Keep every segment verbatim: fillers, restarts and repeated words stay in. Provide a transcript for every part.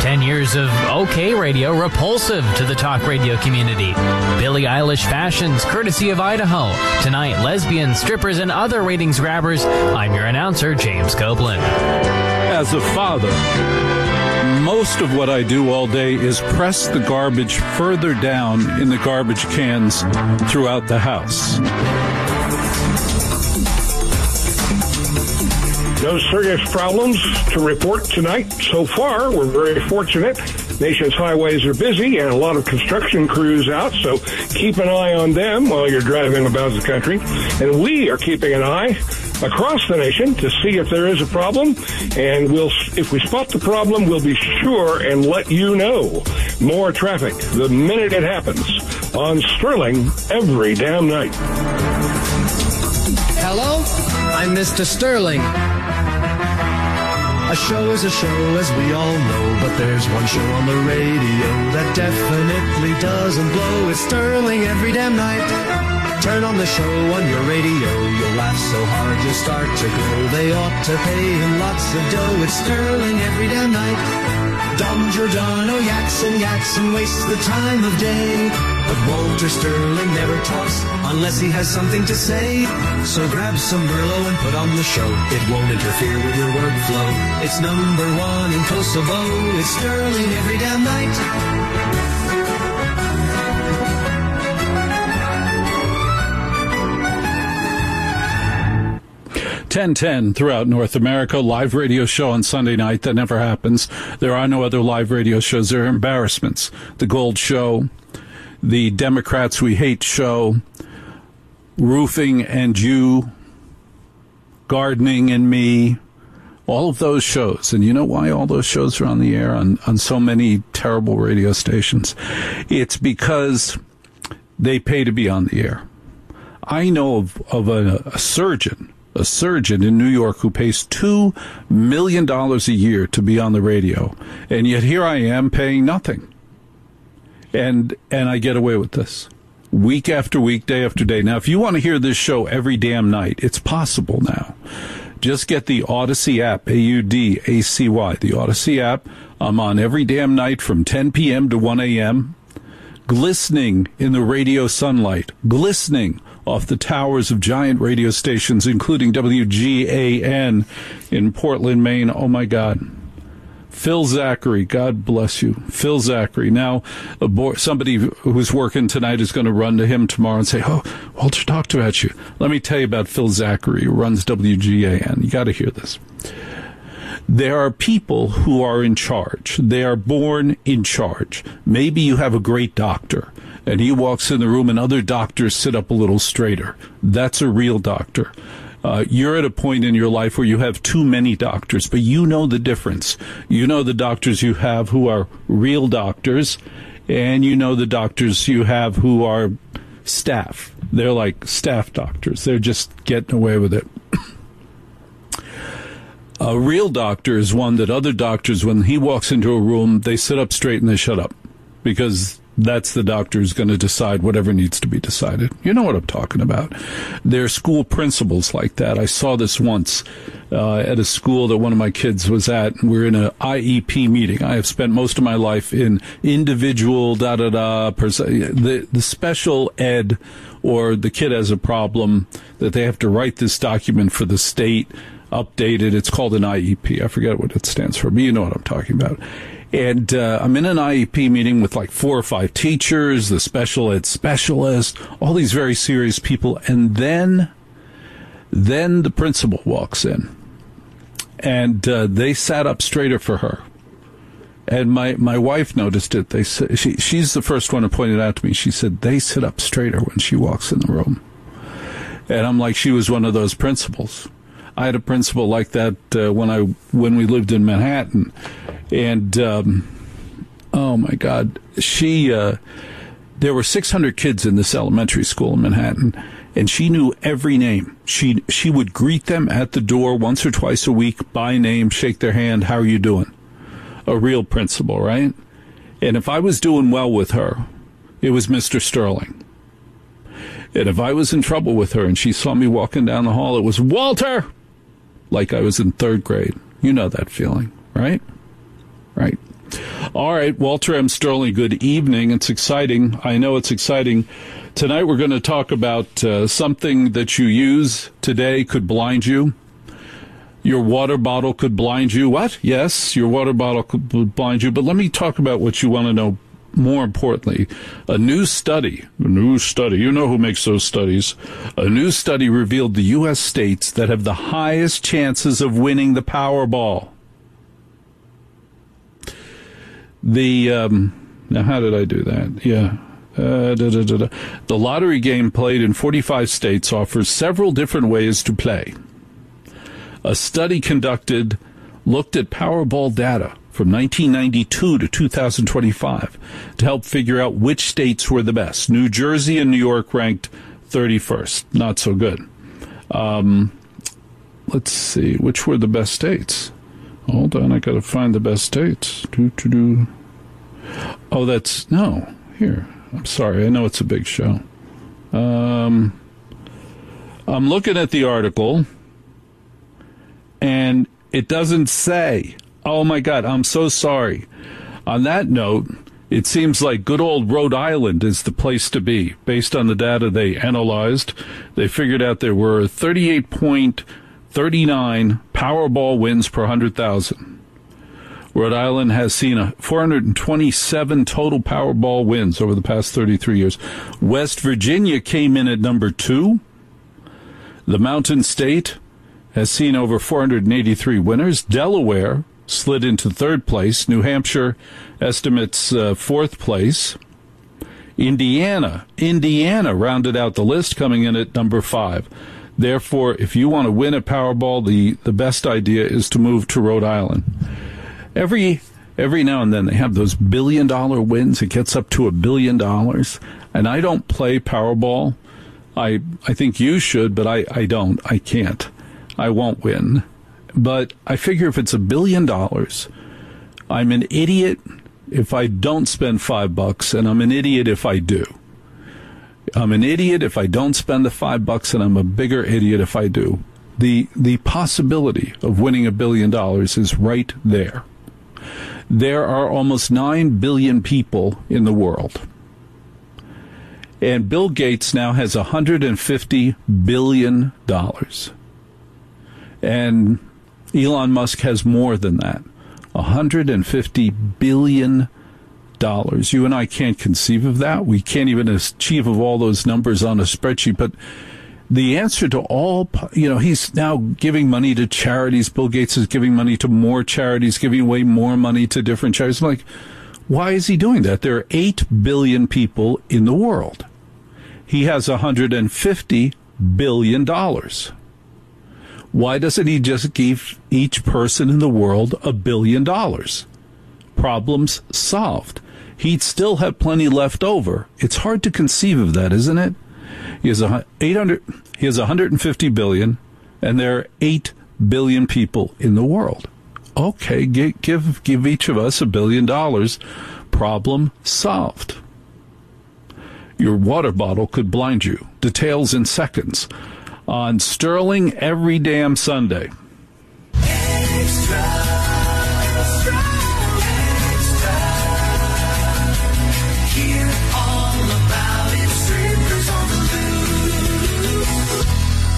Ten years of OK Radio repulsive to the talk radio community. Billie Eilish fashions courtesy of Idaho. Tonight, lesbians, strippers, and other ratings grabbers. I'm your announcer, James Copeland. As a father, most of what I do all day is press the garbage further down in the garbage cans throughout the house. No serious problems to report tonight so far. We're very fortunate. Nation's highways are busy and a lot of construction crews out, so keep an eye on them while you're driving about the country. And we are keeping an eye across the nation to see if there is a problem, and we'll, if we spot the problem, we'll be sure and let you know. More traffic the minute it happens on Sterling every damn night. Hello, I'm Mister Sterling. A show is a show, as we all know, but there's one show on the radio that definitely doesn't blow. It's Sterling every damn night. Turn on the show on your radio. You'll laugh so hard you'll start to glow. They ought to pay him lots of dough. It's Sterling every damn night. Don Giordano yaks and yaks and wastes the time of day. But Walter Sterling never talks unless he has something to say. So grab some Merlot and put on the show. It won't interfere with your workflow. It's number one in Kosovo. It's Sterling every damn night. ten ten throughout North America, live radio show on Sunday night. That never happens. There are no other live radio shows. There are embarrassments. The Gold Show, the Democrats We Hate show, Roofing and You, Gardening and Me, all of those shows. And you know why all those shows are on the air on, on so many terrible radio stations? It's because they pay to be on the air. I know of, of a, a surgeon a surgeon in New York who pays two million dollars a year to be on the radio. And yet here I am paying nothing. And and I get away with this week after week, day after day. Now, if you want to hear this show every damn night, it's possible now. Just get the Odyssey app, A U D A C Y, the Odyssey app. I'm on every damn night from ten p.m. to one a.m., glistening in the radio sunlight, glistening off the towers of giant radio stations, including W G A N in Portland, Maine. Oh, my God. Phil Zachary, God bless you. Phil Zachary. Now, a boy, somebody who's working tonight is going to run to him tomorrow and say, oh, Walter talked about you. Let me tell you about Phil Zachary, who runs W G A N. You got to hear this. There are people who are in charge. They are born in charge. Maybe you have a great doctor, and he walks in the room and other doctors sit up a little straighter. That's a real doctor. Uh, you're at a point in your life where you have too many doctors, but you know the difference. You know the doctors you have who are real doctors, and you know the doctors you have who are staff. They're like staff doctors. They're just getting away with it. A real doctor is one that other doctors, when he walks into a room, they sit up straight and they shut up, because that's the doctor who's going to decide whatever needs to be decided. You know what I'm talking about. There are school principals like that. I saw this once uh, at a school that one of my kids was at. We're in an I E P meeting. I have spent most of my life in individual da-da-da, pers- the, the special ed, or the kid has a problem that they have to write this document for the state, updated. It's called an I E P. I forget what it stands for, but you know what I'm talking about. And uh, I'm in an I E P meeting with like four or five teachers, the special ed specialist, all these very serious people. And then, then the principal walks in, and uh, they sat up straighter for her. And my, my wife noticed it. They she she's the first one who pointed out to me. She said they sit up straighter when she walks in the room. And I'm like, she was one of those principals. I had a principal like that uh, when I when we lived in Manhattan, and um, oh my God, she uh, there were six hundred kids in this elementary school in Manhattan, and she knew every name. She she would greet them at the door once or twice a week by name, shake their hand. How are you doing? A real principal, right? And if I was doing well with her, it was Mister Sterling. And if I was in trouble with her and she saw me walking down the hall, it was Walter. Like I was in third grade. You know that feeling, right? Right. All right, Walter M. Sterling, good evening. It's exciting. I know it's exciting. Tonight we're going to talk about uh, something that you use today could blind you. Your water bottle could blind you. What? Yes, your water bottle could blind you. But let me talk about what you want to know more importantly. A new study, a new study, you know who makes those studies. A new study revealed the U S states that have the highest chances of winning the Powerball. The, um, now how did I do that? Yeah. Uh, da, da, da, da. The lottery game played in forty-five states offers several different ways to play. A study conducted looked at Powerball data from nineteen ninety-two to two thousand twenty-five to help figure out which states were the best. New Jersey and New York ranked thirty-first. Not so good. Um, let's see, which were the best states? Hold on, I got to find the best states. Do, do, do. Oh, that's, no, here. I'm sorry, I know it's a big show. Um, I'm looking at the article, and it doesn't say. Oh, my God, I'm so sorry. On that note, it seems like good old Rhode Island is the place to be. Based on the data they analyzed, they figured out there were thirty-eight point three nine Powerball wins per one hundred thousand. Rhode Island has seen a four hundred twenty-seven total Powerball wins over the past thirty-three years. West Virginia came in at number two. The Mountain State has seen over four hundred eighty-three winners. Delaware slid into third place. New Hampshire estimates uh, fourth place. Indiana, Indiana rounded out the list, coming in at number five. Therefore, if you want to win a Powerball, the, the best idea is to move to Rhode Island. Every every now and then they have those billion-dollar wins. It gets up to a billion dollars. And I don't play Powerball. I I think you should, but I, I don't. I can't. I won't win. But I figure if it's a billion dollars, I'm an idiot if I don't spend five bucks, and I'm an idiot if I do. I'm an idiot if I don't spend the five bucks, and I'm a bigger idiot if I do. The the possibility of winning a billion dollars is right there. There are almost nine billion people in the world. And Bill Gates now has one hundred fifty billion dollars. And Elon Musk has more than that, one hundred fifty billion dollars. You and I can't conceive of that. We can't even achieve of all those numbers on a spreadsheet. But the answer to all, you know, he's now giving money to charities. Bill Gates is giving money to more charities, giving away more money to different charities. I'm like, why is he doing that? There are eight billion people in the world. He has one hundred fifty billion dollars. Why doesn't he just give each person in the world a billion dollars? Problems solved. He'd still have plenty left over. It's hard to conceive of that, isn't it? He has a eight hundred. He has one hundred fifty billion, and there are eight billion people in the world. Okay, give give, give each of us a billion dollars. Problem solved. Your water bottle could blind you. Details in seconds on Sterling every damn Sunday. Extra, extra, extra. Hear all about it. Strippers on the loose.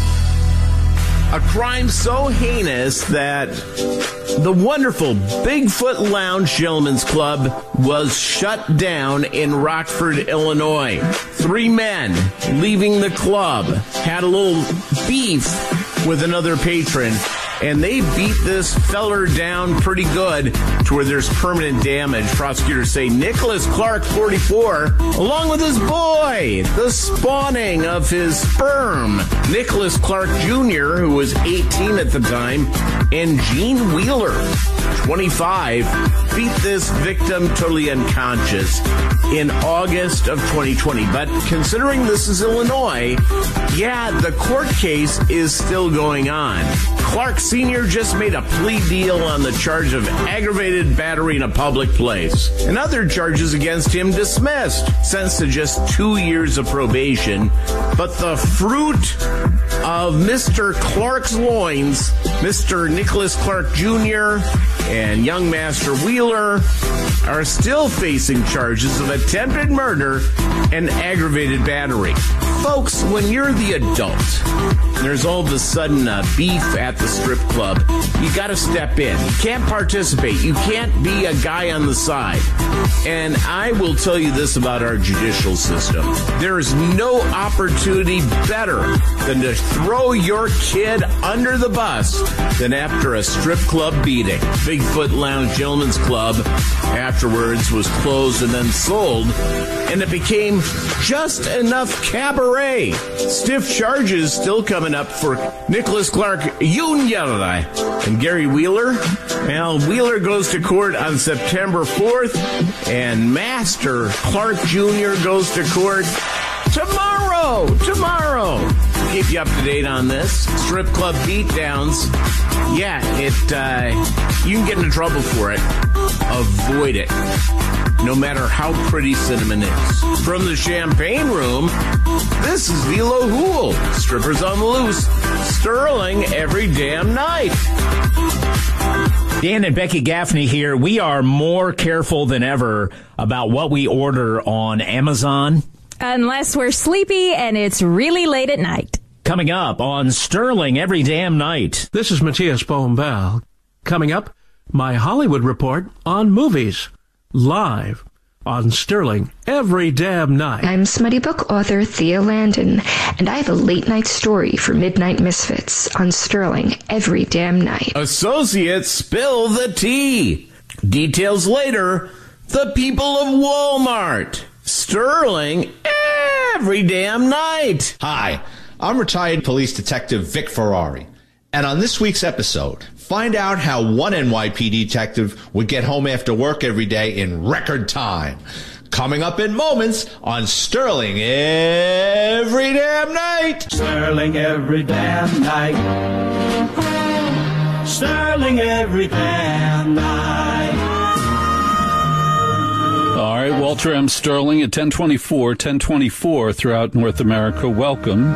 A crime so heinous that the wonderful Bigfoot Lounge Gentlemen's Club was shut down in Rockford, Illinois. Three men leaving the club had a little beef with another patron, and they beat this feller down pretty good to where there's permanent damage. Prosecutors say Nicholas Clark, forty-four, along with his boy, the spawning of his sperm, Nicholas Clark Junior, who was eighteen at the time, and Gene Wheeler, twenty-five, beat this victim totally unconscious in August of twenty twenty. But considering this is Illinois, yeah, the court case is still going on. Clark Senior just made a plea deal on the charge of aggravated battery in a public place, and other charges against him dismissed, sentenced to just two years of probation. But the fruit of Mister Clark's loins, Mister Nicholas Clark Junior and young Master Wheeler are still facing charges of attempted murder and aggravated battery. Folks, when you're the adult, there's all of a sudden a beef at the strip club, you got to step in. You can't participate. You can't be a guy on the side. And I will tell you this about our judicial system. There is no opportunity better than to throw your kid under the bus than after a strip club beating. Bigfoot Lounge Gentlemen's Club afterwards was closed and then sold, and it became Just Enough Cabaret. Stiff charges still coming up for Nicholas Clark Junior and Gary Wheeler. Well, Wheeler goes to court on September fourth, and Master Clark Junior goes to court tomorrow. Tomorrow. Keep you up to date on this. Strip club beatdowns. Yeah, it. Uh, you can get into trouble for it. Avoid it. No matter how pretty Cinnamon is. From the Champagne Room, this is Velo Hool. Strippers on the loose. Sterling every damn night. Dan and Becky Gaffney here. We are more careful than ever about what we order on Amazon. Unless we're sleepy and it's really late at night. Coming up on Sterling every damn night. This is Matthias Bohm-Bell. Coming up, my Hollywood report on movies. Live on Sterling every damn night. I'm smutty book author Thea Landon, and I have a late night story for Midnight Misfits on Sterling every damn night. Associates spill the tea. Details later. The people of Walmart. Sterling every damn night. Hi, I'm retired police detective Vic Ferrari. And on this week's episode, find out how one N Y P D detective would get home after work every day in record time. Coming up in moments on Sterling every damn night. Sterling every damn night. Sterling every damn night. All right, Walter M. Sterling at ten twenty-four, ten twenty-four throughout North America. Welcome.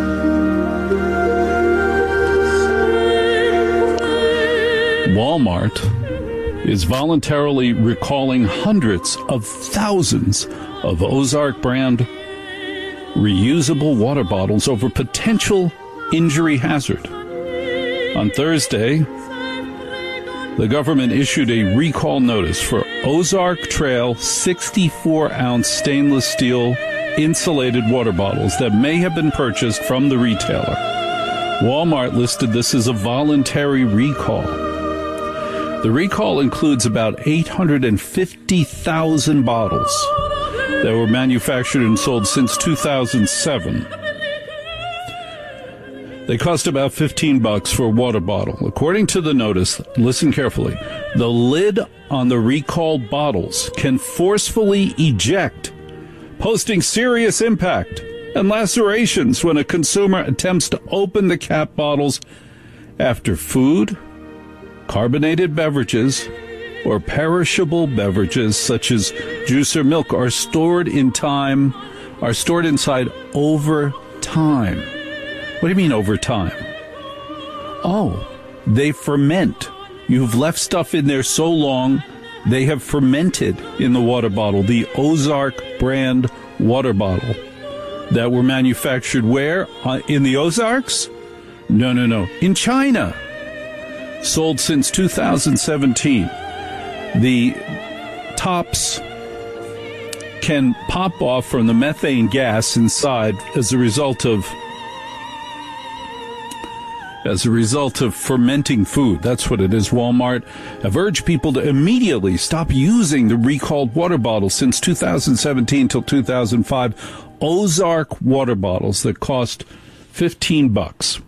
Walmart is voluntarily recalling hundreds of thousands of Ozark brand reusable water bottles over potential injury hazard. On Thursday, the government issued a recall notice for Ozark Trail sixty-four ounce stainless steel insulated water bottles that may have been purchased from the retailer. Walmart listed this as a voluntary recall. The recall includes about eight hundred fifty thousand bottles that were manufactured and sold since two thousand seven. They cost about fifteen bucks for a water bottle. According to the notice, listen carefully, the lid on the recalled bottles can forcefully eject, posing serious impact and lacerations when a consumer attempts to open the cap bottles after food, carbonated beverages, or perishable beverages such as juice or milk are stored in time, are stored inside over time. What do you mean over time? Oh, they ferment. You've left stuff in there so long, they have fermented in the water bottle. The Ozark brand water bottle that were manufactured where? Uh, in the Ozarks? No, no, no. In China. Sold since two thousand seventeen. The tops can pop off from the methane gas inside as a result of as a result of fermenting food. That's what it is. Walmart have urged people to immediately stop using the recalled water bottles since two thousand seventeen till two thousand five. Ozark water bottles that cost fifteen bucks.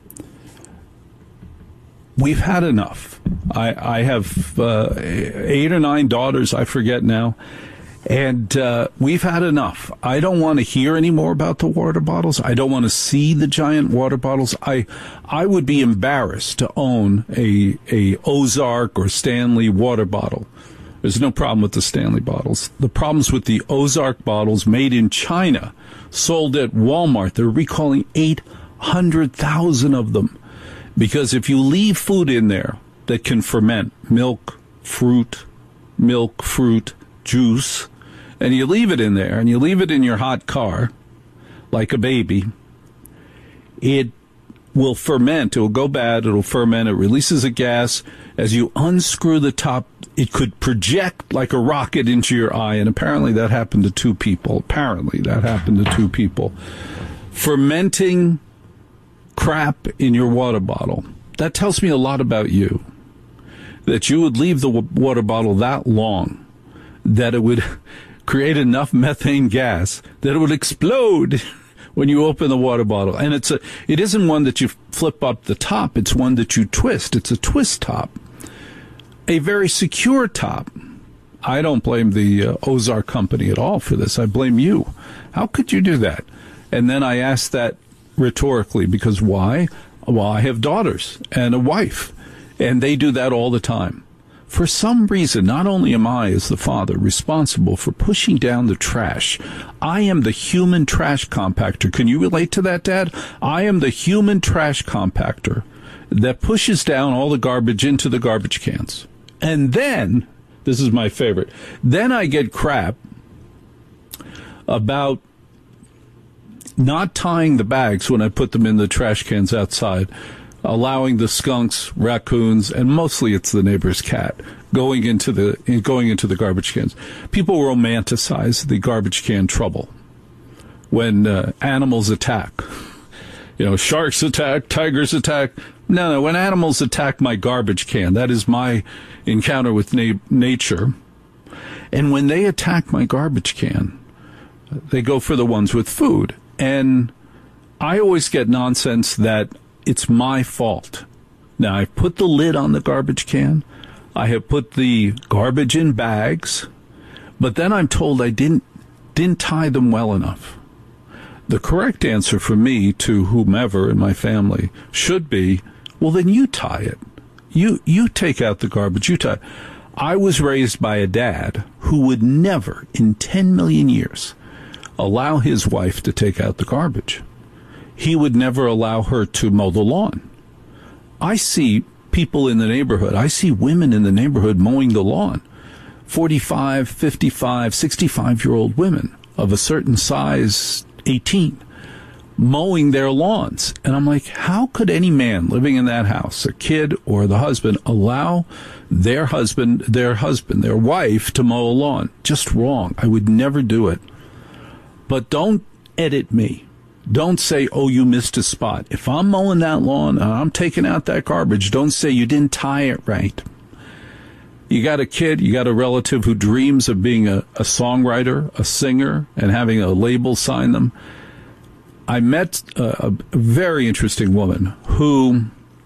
We've had enough. I, I have uh, eight or nine daughters, I forget now, and uh, we've had enough. I don't want to hear any more about the water bottles. I don't want to see the giant water bottles. I I would be embarrassed to own a a Ozark or Stanley water bottle. There's no problem with the Stanley bottles. The problem's with the Ozark bottles made in China, sold at Walmart. They're recalling eight one hundred thousand of them. Because if you leave food in there that can ferment, milk, fruit, milk, fruit, juice, and you leave it in there, and you leave it in your hot car, like a baby, it will ferment. It will go bad. It will ferment. It releases a gas. As you unscrew the top, it could project like a rocket into your eye, and apparently that happened to two people. Apparently that happened to two people. Fermenting crap in your water bottle. That tells me a lot about you. That you would leave the water bottle that long, that it would create enough methane gas that it would explode when you open the water bottle. And it's a, it isn't one that you flip up the top. It's one that you twist. It's a twist top. A very secure top. I don't blame the uh, Ozark company at all for this. I blame you. How could you do that? And then I asked that rhetorically, because why? Well, I have daughters and a wife, and they do that all the time. For some reason, not only am I, as the father, responsible for pushing down the trash, I am the human trash compactor. Can you relate to that, Dad? I am the human trash compactor that pushes down all the garbage into the garbage cans. And then, this is my favorite, then I get crap about not tying the bags when I put them in the trash cans outside, allowing the skunks, raccoons, and mostly it's the neighbor's cat going into the going into the garbage cans. People romanticize the garbage can trouble when uh, animals attack. You know, sharks attack, tigers attack. No, no, when animals attack my garbage can, that is my encounter with na- nature. And when they attack my garbage can, they go for the ones with food. And I always get nonsense that it's my fault. Now, I've put the lid on the garbage can. I have put the garbage in bags. But then I'm told I didn't didn't tie them well enough. The correct answer for me to whomever in my family should be, well, then you tie it. You you take out the garbage. You tie. I was raised by a dad who would never in ten million years allow his wife to take out the garbage. He would never allow her to mow the lawn. I see people in the neighborhood, I see women in the neighborhood mowing the lawn, forty-five, fifty-five, sixty-five-year-old women of a certain size, eighteen, mowing their lawns. And I'm like, how could any man living in that house, a kid or the husband, allow their husband, their husband, their wife to mow a lawn? Just wrong. I would never do it. But don't edit me. Don't say, oh, you missed a spot. If I'm mowing that lawn and I'm taking out that garbage, don't say you didn't tie it right. You got a kid, you got a relative who dreams of being a, a songwriter, a singer, and having a label sign them. I met a, a very interesting woman who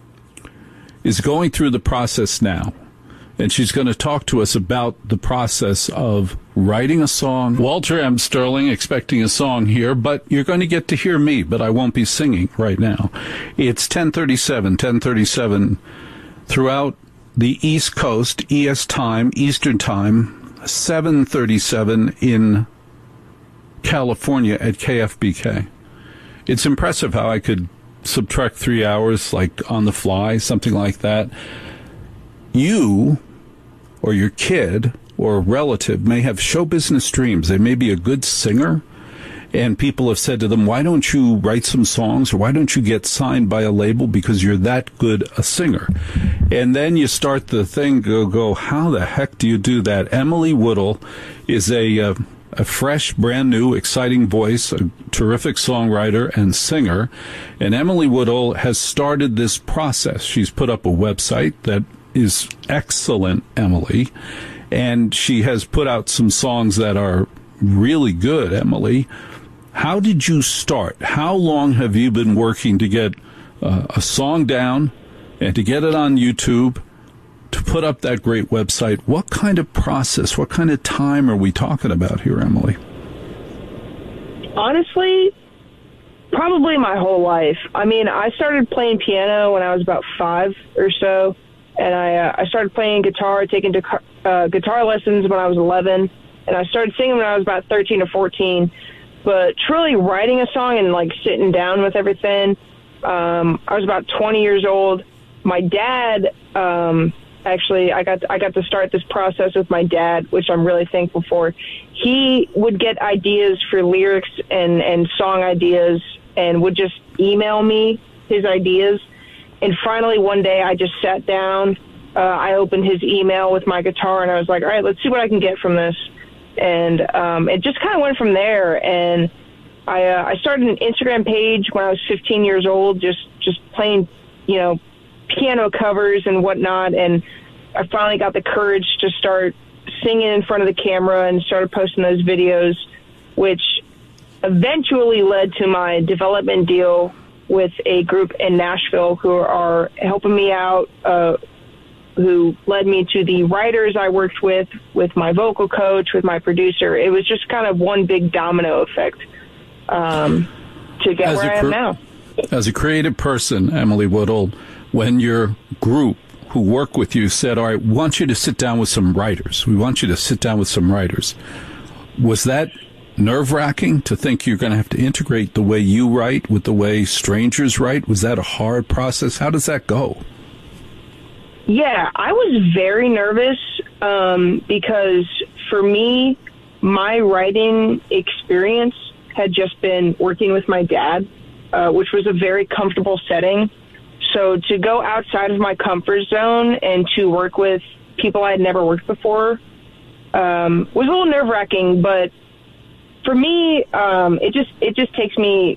is going through the process now. And she's going to talk to us about the process of writing a song. Walter M. Sterling expecting a song here, but you're going to get to hear me, but I won't be singing right now. It's ten thirty-seven, ten thirty-seven throughout the East Coast, E S time, Eastern time, seven thirty-seven in California at K F B K. It's impressive how I could subtract three hours, like on the fly, something like that. You or your kid or a relative may have show business dreams. They may be a good singer, and people have said to them, why don't you write some songs, or why don't you get signed by a label because you're that good a singer? And then you start the thing, go, go how the heck do you do that? Emily Woodall is a, uh, a fresh, brand new, exciting voice, a terrific songwriter and singer, and Emily Woodall has started this process. She's put up a website that is excellent, Emily, and she has put out some songs that are really good, Emily. How did you start? How long have you been working to get uh, a song down and to get it on YouTube, to put up that great website? What kind of process, what kind of time are we talking about here, Emily? Honestly, probably my whole life. I mean, I started playing piano when I was about five or so. And I uh, I started playing guitar, taking to, uh, guitar lessons when I was eleven, and I started singing when I was about thirteen or fourteen. But truly writing a song and like sitting down with everything, Um, I was about twenty years old. My dad, um, actually, I got I got to start this process with my dad, which I'm really thankful for. He would get ideas for lyrics and, and song ideas and would just email me his ideas. And finally, one day, I just sat down. Uh, I opened his email with my guitar, and I was like, all right, let's see what I can get from this. And um, it just kind of went from there. And I, uh, I started an Instagram page when I was fifteen years old, just, just playing, you know, piano covers and whatnot. And I finally got the courage to start singing in front of the camera and started posting those videos, which eventually led to my development deal with a group in Nashville who are helping me out, uh, who led me to the writers I worked with, with my vocal coach, with my producer. It was just kind of one big domino effect um, to get As where a I am cr- now. As a creative person, Emily Woodhull, when your group who work with you said, all right, we want you to sit down with some writers. We want you to sit down with some writers. Was that nerve-wracking to think you're going to have to integrate the way you write with the way strangers write? Was that a hard process? How does that go? Yeah, I was very nervous um, because for me, my writing experience had just been working with my dad, uh, which was a very comfortable setting. So to go outside of my comfort zone and to work with people I had never worked before um, was a little nerve-wracking. But for me, um, it just it just takes me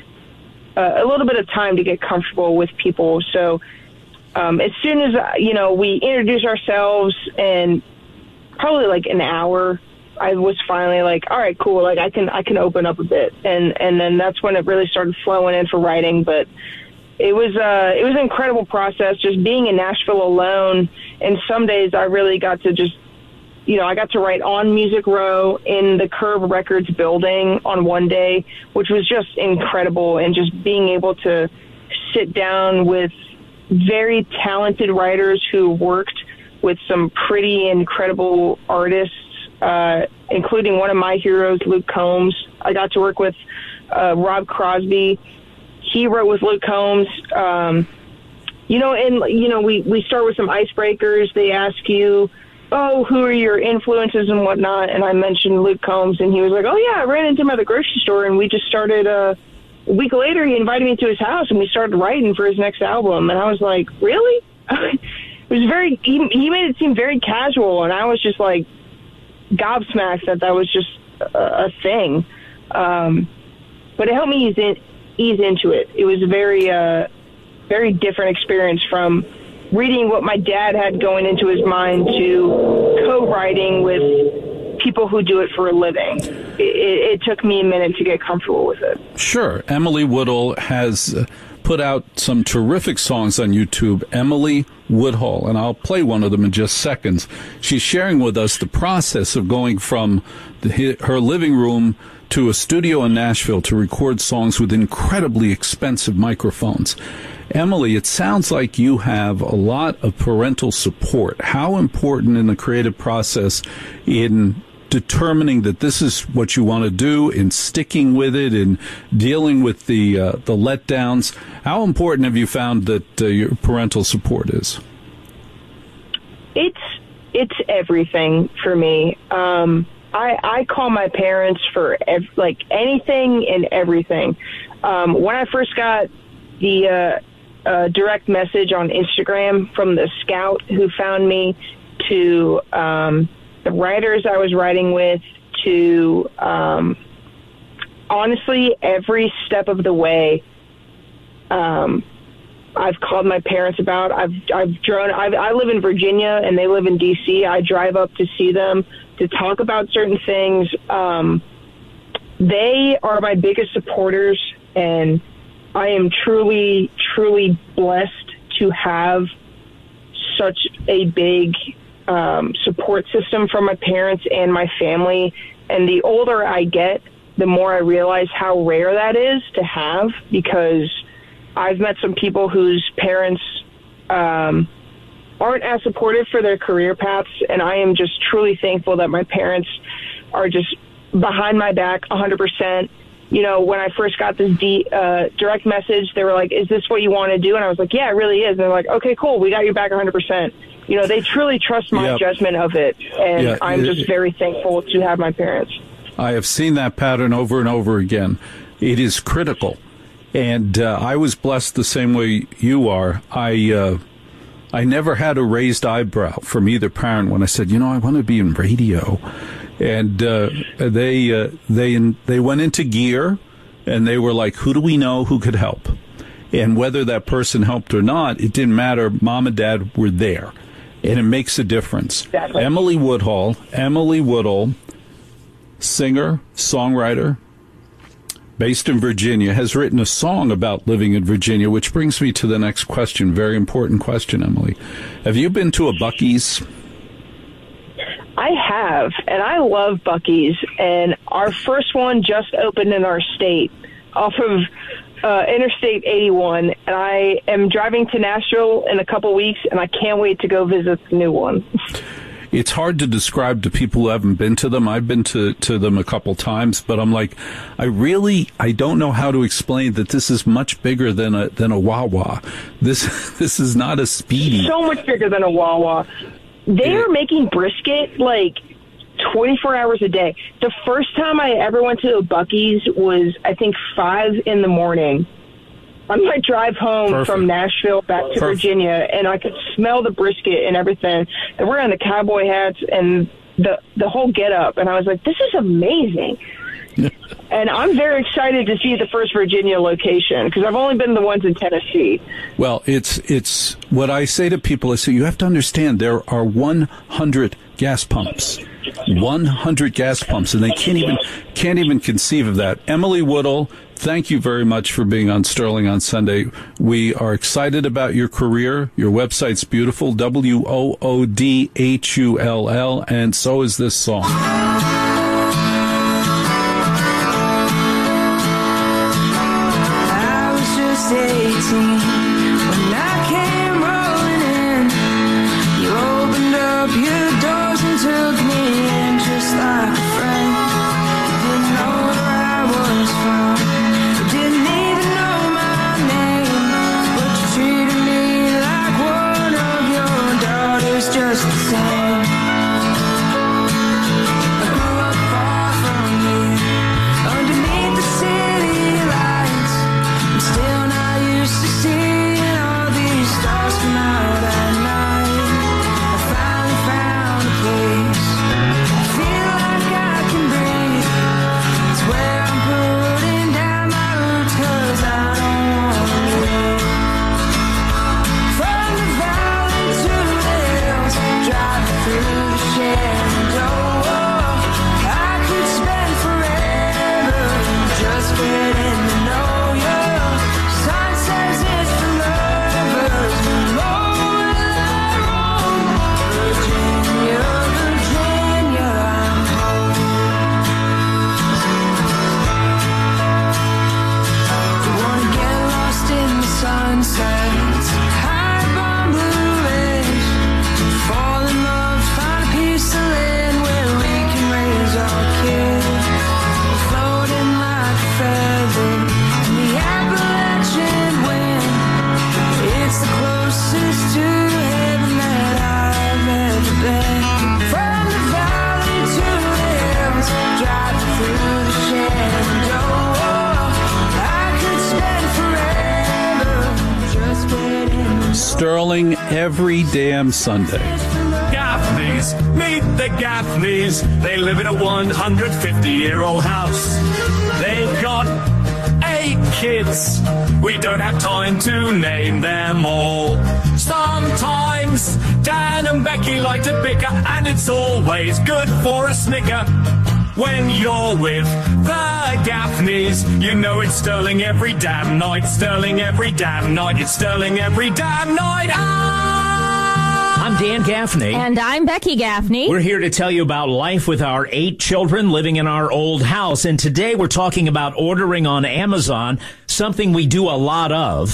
uh, a little bit of time to get comfortable with people. So um, as soon as uh, you know we introduce ourselves, and probably like an hour, I was finally like, all right, cool. Like I can I can open up a bit, and and then that's when it really started flowing in for writing. But It was uh, it was an incredible process, just being in Nashville alone. And some days I really got to just, you know, I got to write on Music Row in the Curb Records building on one day, which was just incredible. And just being able to sit down with very talented writers who worked with some pretty incredible artists, uh, including one of my heroes, Luke Combs. I got to work with uh, Rob Crosby. He wrote with Luke Combs, um, you know, and, you know, we, we start with some icebreakers. They ask you, oh, who are your influences and whatnot? And I mentioned Luke Combs, and he was like, oh, yeah, I ran into him at the grocery store, and we just started, uh, a week later, he invited me to his house, and we started writing for his next album. And I was like, really? It was very, he, he made it seem very casual, and I was just like gobsmacked that that was just a, a thing. Um, but it helped me ease in. ease into it. It was a very, uh, very different experience from reading what my dad had going into his mind to co-writing with people who do it for a living. It, it, it took me a minute to get comfortable with it. Sure. Emily Woodhull has uh, put out some terrific songs on YouTube, Emily Woodhull, and I'll play one of them in just seconds. She's sharing with us the process of going from the, her living room to a studio in Nashville to record songs with incredibly expensive microphones. Emily, it sounds like you have a lot of parental support. How important in the creative process in determining that this is what you want to do, in sticking with it, in dealing with the uh, the letdowns, how important have you found that uh, your parental support is? It's it's everything for me. Um, I, I call my parents for ev- like anything and everything. Um, when I first got the uh, uh, direct message on Instagram from the scout who found me, to um, the writers I was writing with, to um, honestly every step of the way, um, I've called my parents about. I've I've drawn. I've, I live in Virginia and they live in D C. I drive up to see them to talk about certain things. Um, they are my biggest supporters, and I am truly, truly blessed to have such a big um, support system from my parents and my family. And the older I get, the more I realize how rare that is to have, because I've met some people whose parents um, aren't as supportive for their career paths, and I am just truly thankful that my parents are just behind my back one hundred percent you know, when I first got this D, uh, direct message, they were like, is this what you want to do? And I was like, yeah, it really is. And they're like, okay, cool. We got you back one hundred percent. You know, they truly trust my Yep. judgment of it. And Yeah, I'm it- just very thankful to have my parents. I have seen that pattern over and over again. It is critical. And uh, I was blessed the same way you are. I uh, I never had a raised eyebrow from either parent when I said, you know, I want to be in radio. And uh, they uh, they they went into gear, and they were like, who do we know who could help? And whether that person helped or not, it didn't matter. Mom and Dad were there, and it makes a difference. Exactly. Emily Woodhull, Emily Woodhull, singer, songwriter, based in Virginia, has written a song about living in Virginia, which brings me to the next question. Very important question, Emily. Have you been to a Buc-ee's? I have, and I love Buc-ee's. And our first one just opened in our state off of uh, Interstate eighty-one. And I am driving to Nashville in a couple weeks, and I can't wait to go visit the new one. It's hard to describe to people who haven't been to them. I've been to, to them a couple times, but I'm like, I really, I don't know how to explain that this is much bigger than a than a Wawa. This this is not a Speedy. So much bigger than a Wawa. They are making brisket like twenty-four hours a day. The first time I ever went to a Buc-ee's was, I think, five in the morning. On my drive home Perfect. from Nashville back to Perfect. Virginia, and I could smell the brisket and everything. And we're in the cowboy hats and the the whole get up, and I was like, this is amazing. And I'm very excited to see the first Virginia location because I've only been to the ones in Tennessee. Well, it's it's what I say to people. I say you have to understand there are one hundred gas pumps, one hundred gas pumps, and they can't even can't even conceive of that. Emily Woodhull, thank you very much for being on Sterling on Sunday. We are excited about your career. Your website's beautiful, W O O D H U L L, and so is this song. I was just eighteen when I came rolling in. You opened up your doors and took me in just like a friend. You didn't know where I was from, you didn't even know my name, but you treated me like one of your daughters just the same. I grew up far from you, underneath the city lights. I'm still not used to seeing all these stars come out at night. I finally found a place I feel like I can breathe. It's where I'm putting down my roots 'cause I don't wanna leave. From the valley to the hills, driving through the Shenandoah, I could spend forever just getting to know you. Sun says it's for lovers, but oh, will I roam? Virginia, Virginia, I'm home. You wanna get lost in the sunsets, hide on blue ridge, fall in love, find a piece of land where we can raise our kids. Floating like a feather in the Appalachian wind. It's the closest to heaven that I've ever been. From the valley to the hills, driving through the Shenandoah, I could spend forever just getting. Sterling every damn Sunday. Gaffneys, meet the Gaffneys. They live in a one hundred fifty year old house. They've got eight kids. We don't have time to name them all. Sometimes Dan and Becky like to bicker, and it's always good for a snicker. When you're with the Gaffneys, you know it's Sterling every damn night. Sterling every damn night. It's Sterling every damn night. Ah! I'm Dan Gaffney. And I'm Becky Gaffney. We're here to tell you about life with our eight children living in our old house. And today we're talking about ordering on Amazon, something we do a lot of.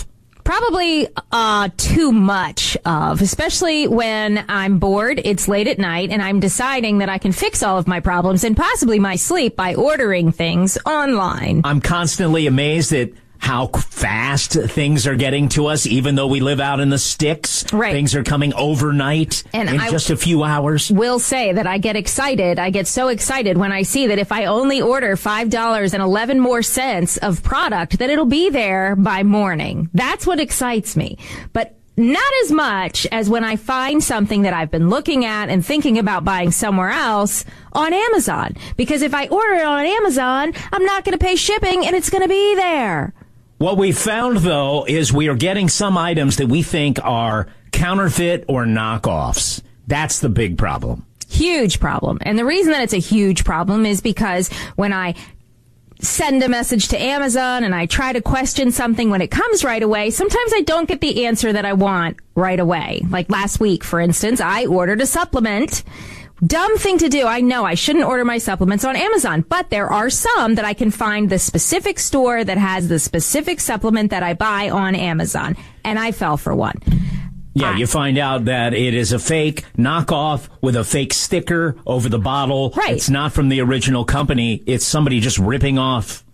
Probably uh too much of, especially when I'm bored, it's late at night, and I'm deciding that I can fix all of my problems and possibly my sleep by ordering things online. I'm constantly amazed at how fast things are getting to us, even though we live out in the sticks. Right. Things are coming overnight and in I just a few hours. Will say that I get excited. I get so excited when I see that if I only order five dollars and eleven more cents of product, that it'll be there by morning. That's what excites me. But not as much as when I find something that I've been looking at and thinking about buying somewhere else on Amazon. Because if I order it on Amazon, I'm not going to pay shipping and it's going to be there. What we found, though, is we are getting some items that we think are counterfeit or knockoffs. That's the big problem. Huge problem. And the reason that it's a huge problem is because when I send a message to Amazon and I try to question something when it comes right away, sometimes I don't get the answer that I want right away. Like last week, for instance, I ordered a supplement. Dumb thing to do. I know I shouldn't order my supplements on Amazon, but there are some that I can find the specific store that has the specific supplement that I buy on Amazon. And I fell for one. Yeah, you find out that it is a fake knockoff with a fake sticker over the bottle. Right. It's not from the original company. It's somebody just ripping off.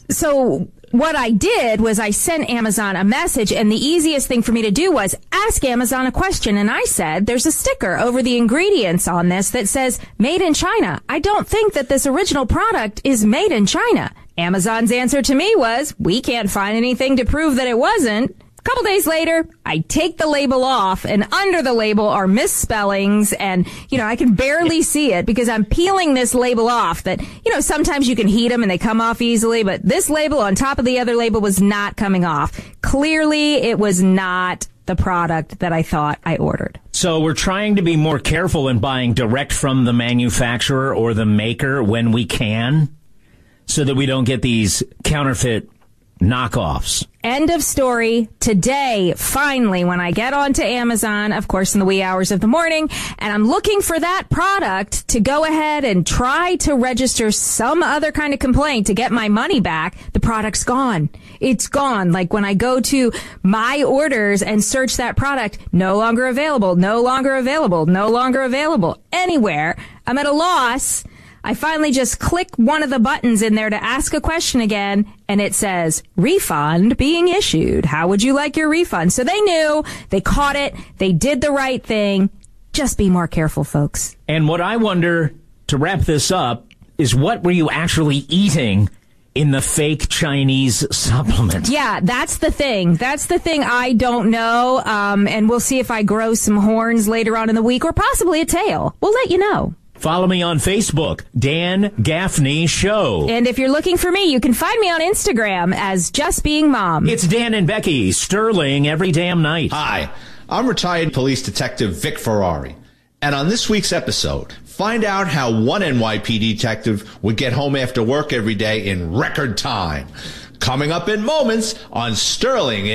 So what I did was I sent Amazon a message, and the easiest thing for me to do was ask Amazon a question. And I said, there's a sticker over the ingredients on this that says made in China. I don't think that this original product is made in China. Amazon's answer to me was, we can't find anything to prove that it wasn't. A couple days later, I take the label off, and under the label are misspellings, and, you know, I can barely see it because I'm peeling this label off that, you know, sometimes you can heat them and they come off easily, but this label on top of the other label was not coming off. Clearly, it was not the product that I thought I ordered. So we're trying to be more careful in buying direct from the manufacturer or the maker when we can, so that we don't get these counterfeit knockoffs. End of story. Today, finally, when I get onto Amazon, of course, in the wee hours of the morning, and I'm looking for that product to go ahead and try to register some other kind of complaint to get my money back, the product's gone. It's gone. Like when I go to my orders and search that product, no longer available, no longer available, no longer available anywhere. I'm at a loss. I finally just click one of the buttons in there to ask a question again, and it says, refund being issued. How would you like your refund? So they knew, they caught it, they did the right thing. Just be more careful, folks. And what I wonder, to wrap this up, is what were you actually eating in the fake Chinese supplement? Yeah, that's the thing. That's the thing I don't know, um, and we'll see if I grow some horns later on in the week, or possibly a tail. We'll let you know. Follow me on Facebook, Dan Gaffney Show. And if you're looking for me, you can find me on Instagram as Just Being Mom. It's Dan and Becky, Sterling every damn night. Hi, I'm retired police detective Vic Ferrari. And on this week's episode, find out how one N Y P D detective would get home after work every day in record time. Coming up in moments on Sterling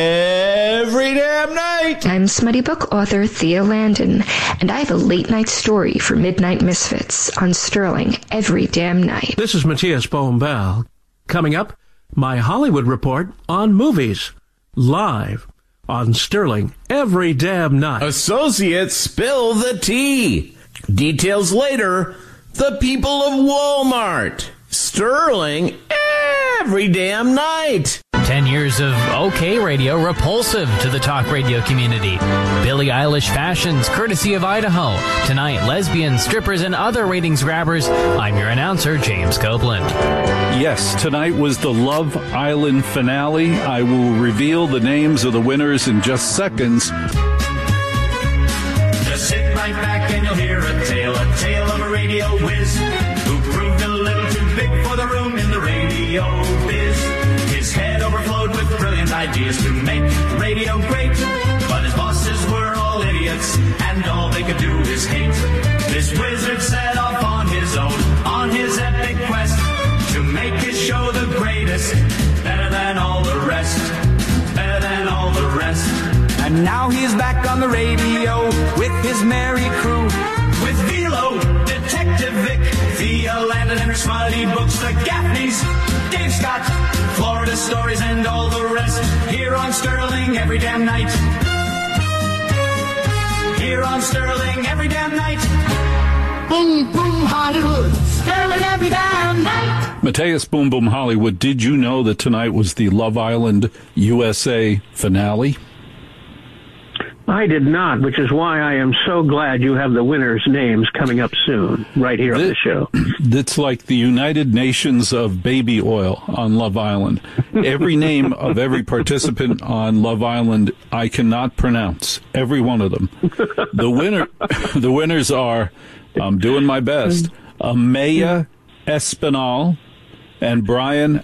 every damn night. I'm Smutty Book author Thea Landon, and I have a late night story for Midnight Misfits on Sterling every damn night. This is Matthias Bohm-Bell. Coming up, my Hollywood report on movies, live on Sterling every damn night. Associates spill the tea. Details later. The people of Walmart. Sterling every damn night. Ten years of OK Radio repulsive to the talk radio community. Billie Eilish fashions, courtesy of Idaho. Tonight, lesbians, strippers, and other ratings grabbers. I'm your announcer, James Copeland. Yes, tonight was the Love Island finale. I will reveal the names of the winners in just seconds. Just sit right back and you'll hear a tale, a tale of a radio whiz who proved a little too big for the room in the radio biz. His head overflowed with brilliant ideas to make radio great, but his bosses were all idiots and all they could do is hate. This wizard set off on his own, on his epic quest to make his show the greatest, better than all the rest, better than all the rest. And now he's back on the radio with his merry crew. With Velo, Detective Vic, the Thea Landon and her smutty books, the Gaffneys, Dave Scott, Florida Stories, and all the rest. Here on Sterling every damn night. Here on Sterling every damn night. Boom, boom, Hollywood. Sterling every damn night. Mateus Boom Boom Hollywood, did you know that tonight was the Love Island U S A finale? I did not, which is why I am so glad you have the winners' names coming up soon, right here on the show. It's like the United Nations of baby oil on Love Island. Every name of every participant on Love Island I cannot pronounce. Every one of them. The winner, the winners are, I'm doing my best, Amaya Espinal and Brian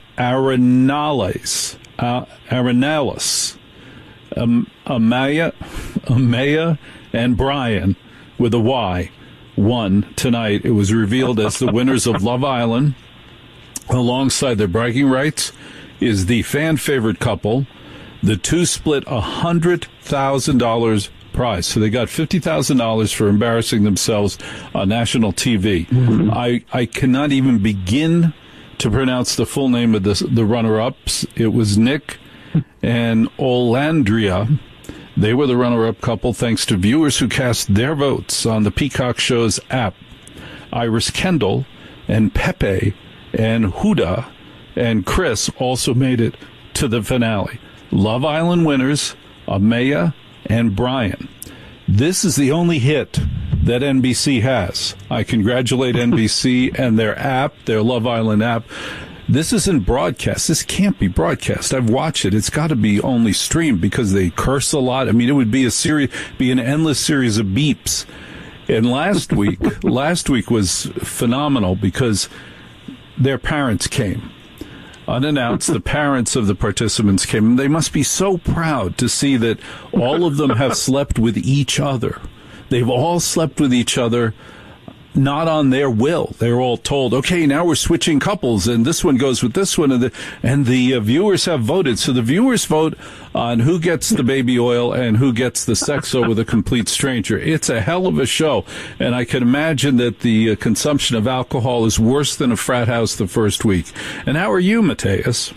Arenales. Uh, Arenales. Um, Amaya, Amaya and Brian with a Y won tonight. It was revealed as the winners of Love Island. Alongside their bragging rights is the fan favorite couple. The two split a hundred thousand dollars prize, so they got fifty thousand dollars for embarrassing themselves on national T V. Mm-hmm. I I cannot even begin to pronounce the full name of the the runner-ups. It was Nick and Olandria. They were the runner-up couple thanks to viewers who cast their votes on the Peacock Show's app. Iris Kendall and Pepe and Huda and Chris also made it to the finale. Love Island winners, Amaya and Brian. This is the only hit that N B C has. I congratulate N B C and their app, their Love Island app. This isn't broadcast. This can't be broadcast. I've watched it. It's got to be only streamed because they curse a lot. I mean, it would be a series, be an endless series of beeps. And last week, last week was phenomenal because their parents came. Unannounced, the parents of the participants came. They must be so proud to see that all of them have slept with each other. They've all slept with each other, not on their will. They're all told, okay, now we're switching couples, and this one goes with this one, and the, and the uh, viewers have voted. So the viewers vote on who gets the baby oil and who gets the sexo with a complete stranger. It's a hell of a show, and I can imagine that the uh, consumption of alcohol is worse than a frat house the first week. And how are you, Mateus?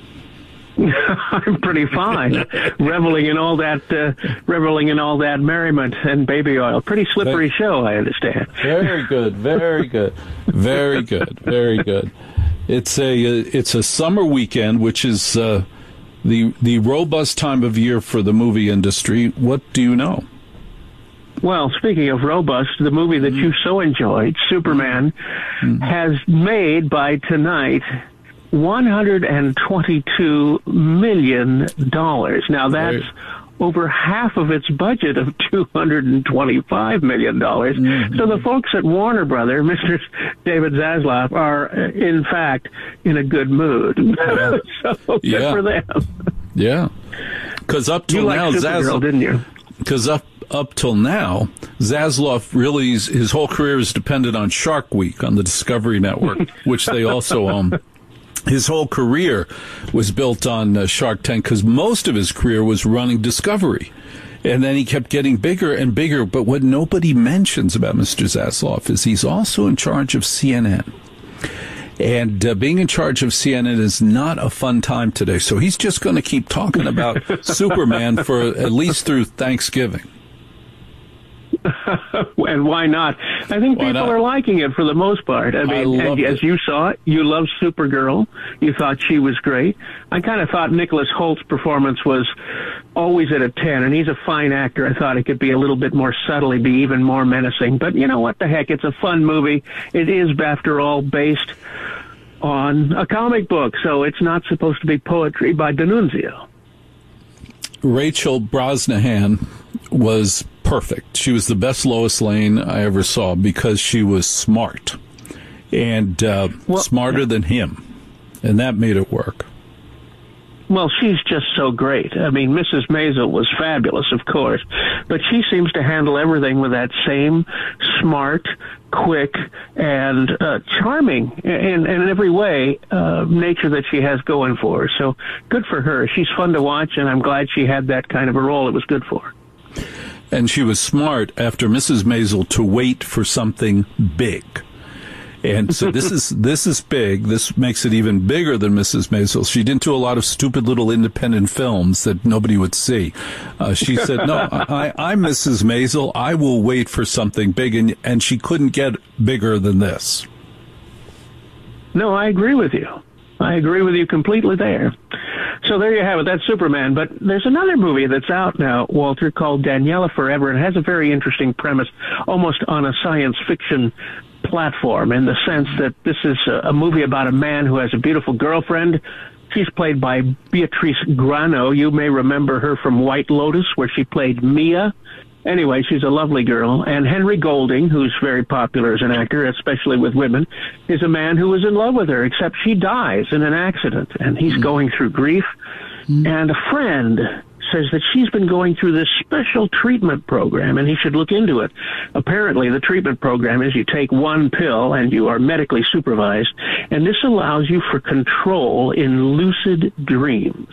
I'm pretty fine, reveling in all that, uh, reveling in all that merriment and baby oil. Pretty slippery show, I understand. Very good, very good, very good, very good. It's a uh, it's a summer weekend, which is uh, the the robust time of year for the movie industry. What do you know? Well, speaking of robust, the movie that you so enjoyed, Superman, mm-hmm. has made by tonight one hundred twenty-two million dollars. Now, that's right. Over half of its budget of two hundred twenty-five million dollars. Mm-hmm. So the folks at Warner Brothers, Mister David Zaslav, are, in fact, in a good mood. Yeah. So good yeah. for them. Yeah. Because up till you now, liked Supergirl, didn't you? Because up up till now, Zaslav really, his whole career is dependent on Shark Week on the Discovery Network, which they also own. His whole career was built on uh, Shark Tank because most of his career was running Discovery. And then he kept getting bigger and bigger. But what nobody mentions about Mister Zaslav is he's also in charge of C N N. And uh, being in charge of C N N is not a fun time today. So he's just going to keep talking about Superman for at least through Thanksgiving. And why not? I think why people not? are liking it for the most part. I mean, I and as it. you saw it, you loved Supergirl. You thought she was great. I kind of thought Nicholas Holt's performance was always at a ten, and he's a fine actor. I thought it could be a little bit more subtly, be even more menacing. But you know what the heck? It's a fun movie. It is, after all, based on a comic book, so it's not supposed to be poetry by D'Annunzio. Rachel Brosnahan was perfect. She was the best Lois Lane I ever saw because she was smart and uh, well, smarter than him, and that made it work. Well, she's just so great. I mean, Missus Maisel was fabulous, of course, but she seems to handle everything with that same smart, quick, and uh, charming in, in every way uh, nature that she has going for her. So good for her. She's fun to watch, and I'm glad she had that kind of a role. It was good for her. And she was smart after Missus Maisel to wait for something big. And so this is this is big. This makes it even bigger than Missus Maisel. She didn't do a lot of stupid little independent films that nobody would see. Uh, she said, no, I, I'm Missus Maisel. I will wait for something big. And, and she couldn't get bigger than this. No, I agree with you. I agree with you completely there. So there you have it. That's Superman. But there's another movie that's out now, Walter, called Daniela Forever. And it has a very interesting premise, almost on a science fiction platform, in the sense that this is a, a movie about a man who has a beautiful girlfriend. She's played by Beatrice Grano. You may remember her from White Lotus, where she played Mia. Anyway, she's a lovely girl. And Henry Golding, who's very popular as an actor, especially with women, is a man who was in love with her, except she dies in an accident, and he's mm. going through grief. Mm. And a friend says that she's been going through this special treatment program, and he should look into it. Apparently, the treatment program is you take one pill, and you are medically supervised, and this allows you for control in lucid dreams.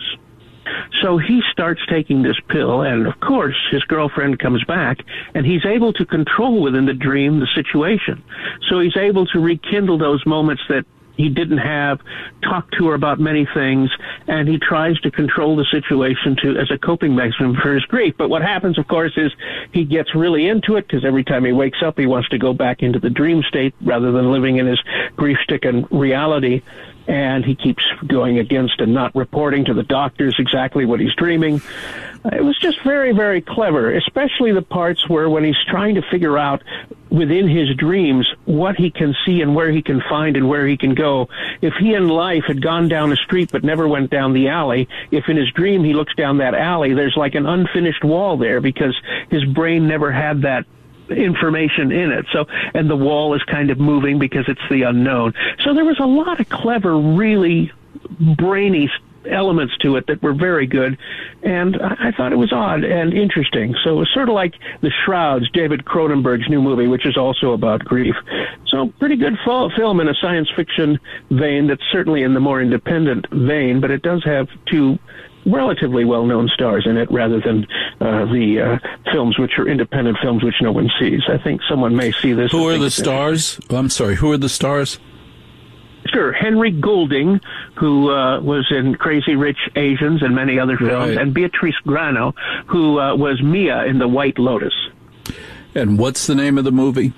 So he starts taking this pill, and of course, his girlfriend comes back, and he's able to control within the dream the situation. So he's able to rekindle those moments that he didn't have, talk to her about many things, and he tries to control the situation to as a coping mechanism for his grief. But what happens, of course, is he gets really into it, because every time he wakes up, he wants to go back into the dream state rather than living in his grief-stricken reality. And he keeps going against and not reporting to the doctors exactly what he's dreaming. It was just very, very clever, especially the parts where when he's trying to figure out within his dreams what he can see and where he can find and where he can go. If he in life had gone down a street but never went down the alley, if in his dream he looks down that alley, there's like an unfinished wall there because his brain never had that information in it. So, and the wall is kind of moving because it's the unknown. So there was a lot of clever, really brainy elements to it that were very good, and I, I thought it was odd and interesting. So it was sort of like The Shrouds, David Cronenberg's new movie, which is also about grief. So pretty good fo- film in a science fiction vein that's certainly in the more independent vein, but it does have two relatively well-known stars in it rather than uh, the uh, films which are independent films which no one sees. I think someone may see this. Who are the stars? I'm sorry, who are the stars? Sure. Henry Golding, who uh, was in Crazy Rich Asians and many other films, right. And Beatrice Grano, who uh, was Mia in The White Lotus. And what's the name of the movie?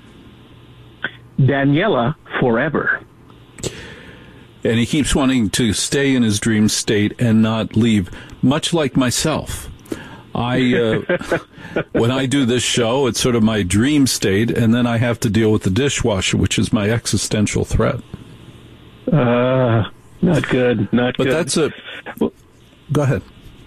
Daniela Forever. And he keeps wanting to stay in his dream state and not leave, much like myself. I, uh, when I do this show, it's sort of my dream state, and then I have to deal with the dishwasher, which is my existential threat. Uh, not good, not but good. But that's a... Go ahead.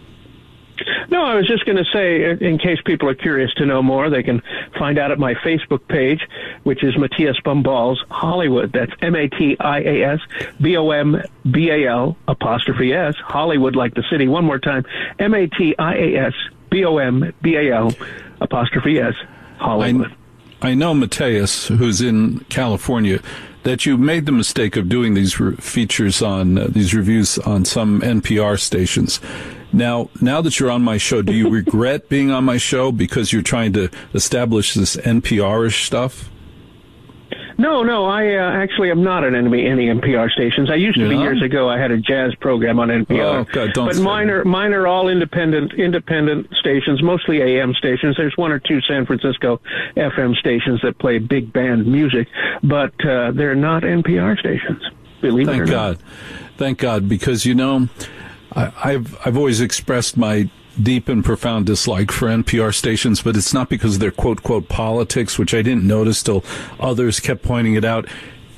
No, I was just going to say, in case people are curious to know more, they can find out at my Facebook page, which is Matthias Bombal's Hollywood. That's M A T I A S B O M B A L apostrophe S, Hollywood like the city. One more time, M A T I A S B O M B A L apostrophe S, Hollywood. I, I know, Matthias, who's in California, that you made the mistake of doing these re- features on, uh, these reviews on some N P R stations. Now, now that you're on my show, do you regret being on my show because you're trying to establish this N P R-ish stuff? No, no, I uh, actually am not at any, any N P R stations. I used to yeah. be years ago. I had a jazz program on N P R. Oh, God, don't but mine are, mine are all independent independent stations, mostly A M stations. There's one or two San Francisco F M stations that play big band music, but uh, they're not N P R stations, believe Thank it or God. not. Thank God, because, you know, I, I've I've always expressed my deep and profound dislike for N P R stations, but it's not because of their quote-quote politics, which I didn't notice till others kept pointing it out.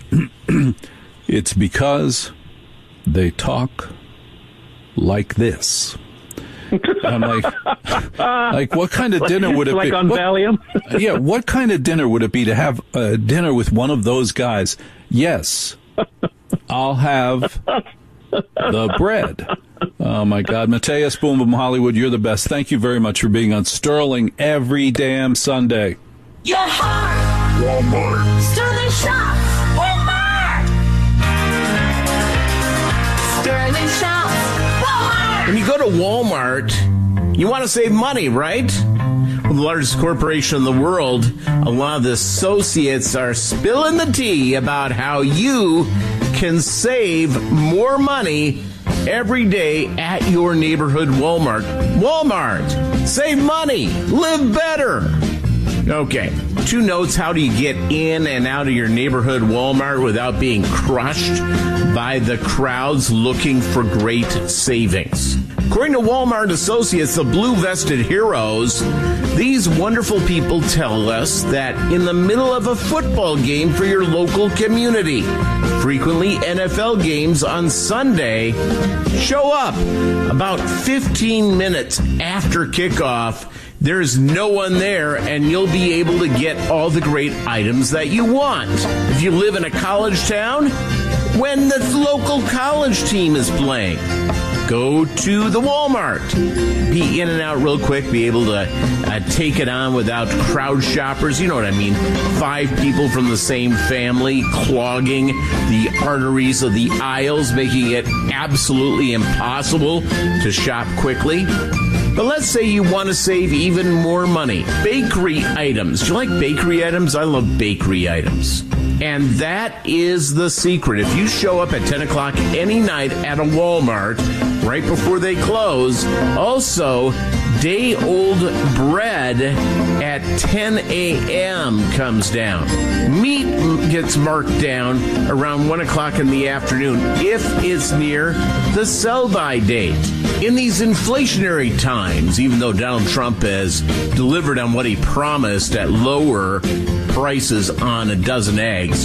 It's because they talk like this. I'm like, like, what kind of dinner would it like be? Like on what, Valium? Yeah, what kind of dinner would it be to have a dinner with one of those guys? Yes, I'll have the bread. Oh, my God. Matthias Boom Boom Hollywood, you're the best. Thank you very much for being on Sterling every damn Sunday. Your heart. Walmart. Sterling Shops. Walmart. Sterling Shops. Walmart. When you go to Walmart, you want to save money, right? the largest corporation in the world, a lot of the associates are spilling the tea about how you can save more money every day at your neighborhood Walmart. Walmart, save money, live better. Okay, two notes. How do you get in and out of your neighborhood Walmart without being crushed by the crowds looking for great savings? According to Walmart Associates, the blue-vested heroes, these wonderful people tell us that in the middle of a football game for your local community, frequently N F L games on Sunday, show up about fifteen minutes after kickoff. There's no one there, and you'll be able to get all the great items that you want. If you live in a college town, when the local college team is playing, go to the Walmart. Be in and out real quick, be able to uh, take it on without crowd shoppers. You know what I mean? Five people from the same family clogging the arteries of the aisles, making it absolutely impossible to shop quickly. But let's say you want to save even more money. Bakery items. Do you like bakery items? I love bakery items. And that is the secret. If you show up at ten o'clock any night at a Walmart right before they close, also day-old bread at ten a.m. comes down. Meat gets marked down around one o'clock in the afternoon if it's near the sell-by date. In these inflationary times, even though Donald Trump has delivered on what he promised at lower prices on a dozen eggs,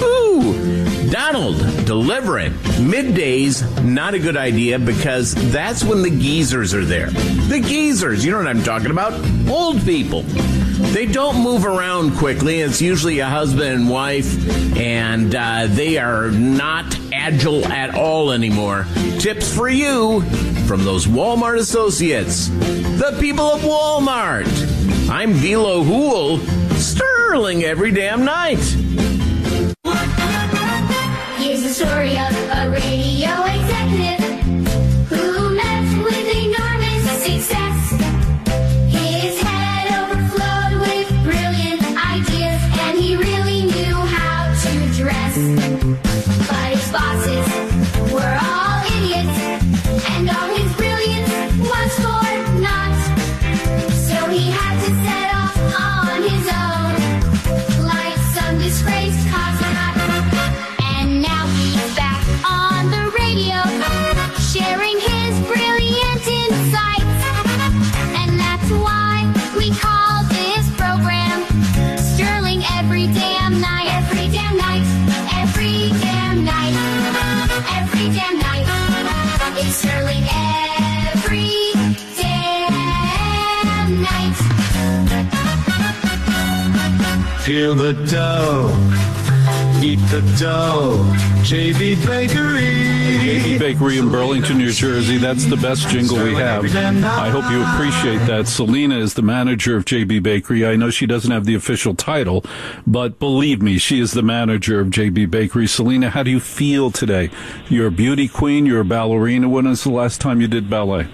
woohoo! Donald, deliver it. Middays, not a good idea because that's when the geezers are there. The geezers, you know what I'm talking about? Old people. They don't move around quickly. It's usually a husband and wife, and uh, they are not agile at all anymore. Tips for you from those Walmart associates, the people of Walmart. I'm Velo Hool, Sterling every damn night. Here's the story of a radio executive who met with enormous success. His head overflowed with brilliant ideas, and he really knew how to dress. But his bosses were all idiots, and all his brilliance was for naught. So he had to set off on his own, like some disgraced cosmonaut. And now he's back on the radio, sharing his brilliant insights. And that's why we call this program Sterling Every Damn Night. Every damn night. Every damn night. Every damn night. It's Sterling every damn night. Feel the dough. Eat the dough. J B Bakery. J B Bakery in Burlington, New Jersey. That's the best jingle we have. I hope you appreciate that. Selena is the manager of J B Bakery. I know she doesn't have the official title, but believe me, she is the manager of J B Bakery. Selena, how do you feel today? You're a beauty queen. You're a ballerina. When was the last time you did ballet?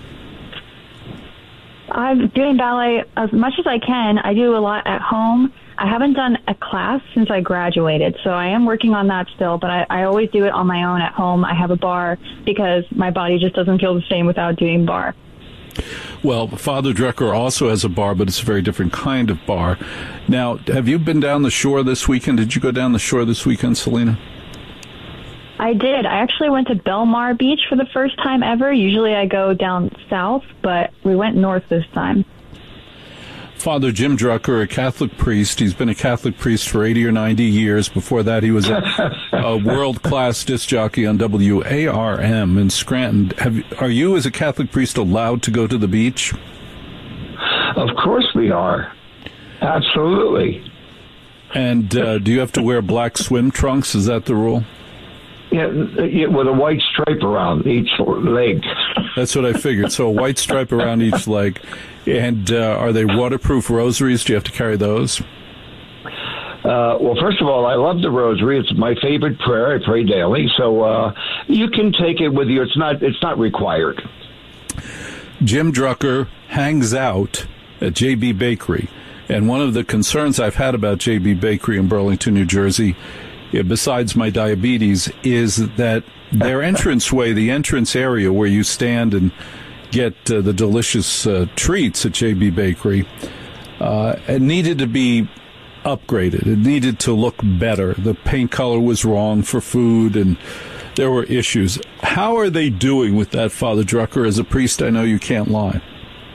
I'm doing ballet as much as I can. I do a lot at home. I haven't done a class since I graduated, so I am working on that still, but I, I always do it on my own at home. I have a bar because my body just doesn't feel the same without doing bar. Well, Father Drucker also has a bar, but it's a very different kind of bar. Now, have you been down the shore this weekend? Did you go down the shore this weekend, Selena? I did. I actually went to Belmar Beach for the first time ever. Usually I go down south, but we went north this time. Father Jim Drucker, a Catholic priest. He's been a Catholic priest for eighty or ninety years. Before that, he was a, a world-class disc jockey on W A R M in Scranton. Have, are you, as a Catholic priest, allowed to go to the beach? Of course we are. Absolutely. And uh, do you have to wear black swim trunks? Is that the rule? Yeah, yeah, with a white stripe around each leg. That's what I figured. So a white stripe around each leg. And uh, are they waterproof rosaries? Do you have to carry those? Uh, well, first of all, I love the rosary. It's my favorite prayer. I pray daily. So uh, you can take it with you. It's not, it's not required. Jim Drucker hangs out at J B Bakery. And one of the concerns I've had about J B Bakery in Burlington, New Jersey, besides my diabetes, is that their entranceway, the entrance area where you stand and get uh, the delicious uh, treats at J B Bakery, uh, it needed to be upgraded. It needed to look better. The paint color was wrong for food, and there were issues. How are they doing with that, Father Drucker? As a priest, I know you can't lie.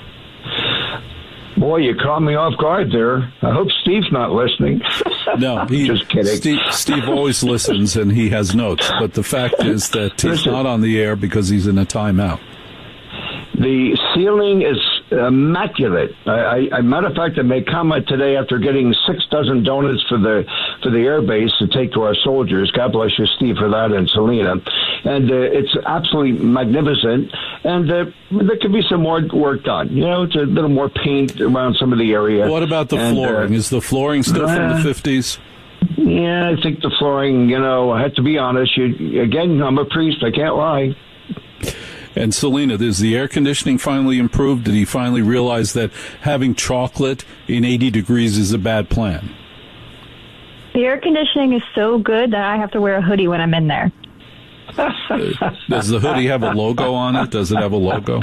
Boy, you caught me off guard there. I hope Steve's not listening. No, he, just kidding. Steve, Steve always listens and he has notes, but the fact is that he's Listen. not on the air because he's in a timeout. The ceiling is immaculate. I, I, a matter of fact, I made comment today after getting six dozen donuts for the for the air base to take to our soldiers. God bless you, Steve, for that, and Selena. And uh, it's absolutely magnificent. And uh, there could be some more work done. You know, it's a little more paint around some of the area. What about the and, flooring? Uh, Is the flooring still uh, from the fifties? Yeah, I think the flooring, you know, I have to be honest. You, again, I'm a priest. I can't lie. And Selena, is the air conditioning finally improved? Did he finally realize that having chocolate in eighty degrees is a bad plan? The air conditioning is so good that I have to wear a hoodie when I'm in there. Does the hoodie have a logo on it? Does it have a logo?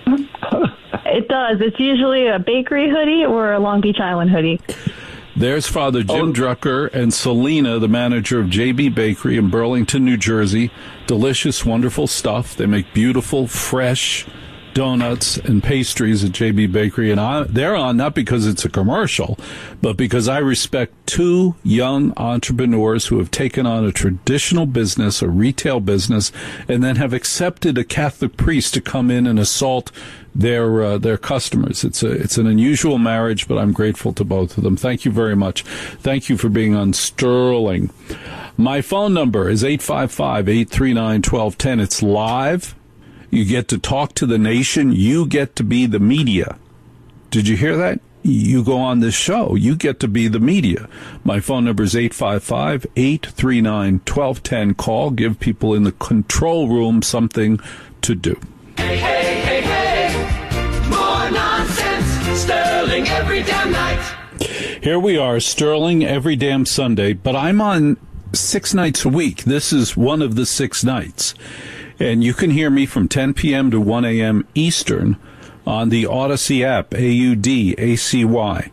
It does. It's usually a bakery hoodie or a Long Beach Island hoodie. There's Father Jim Drucker and Selena, the manager of J B Bakery in Burlington, New Jersey. Delicious, wonderful stuff. They make beautiful, fresh donuts and pastries at J B Bakery. And I, they're on not because it's a commercial, but because I respect two young entrepreneurs who have taken on a traditional business, a retail business, and then have accepted a Catholic priest to come in and assault their uh, their customers. It's a it's an unusual marriage, but I'm grateful to both of them. Thank you very much. Thank you for being on Sterling. My phone number is eight five five, eight three nine, one two one zero. It's live. You get to talk to the nation. You get to be the media. Did you hear that? You go on this show. You get to be the media. My phone number is eight five five, eight three nine, one two one zero. Call. Give people in the control room something to do. Hey, hey, hey, hey, more nonsense, Sterling every damn night. Here we are, Sterling every damn Sunday, but I'm on six nights a week. This is one of the six nights. And you can hear me from ten p.m. to one a.m. Eastern on the Odyssey app, A U D A C Y.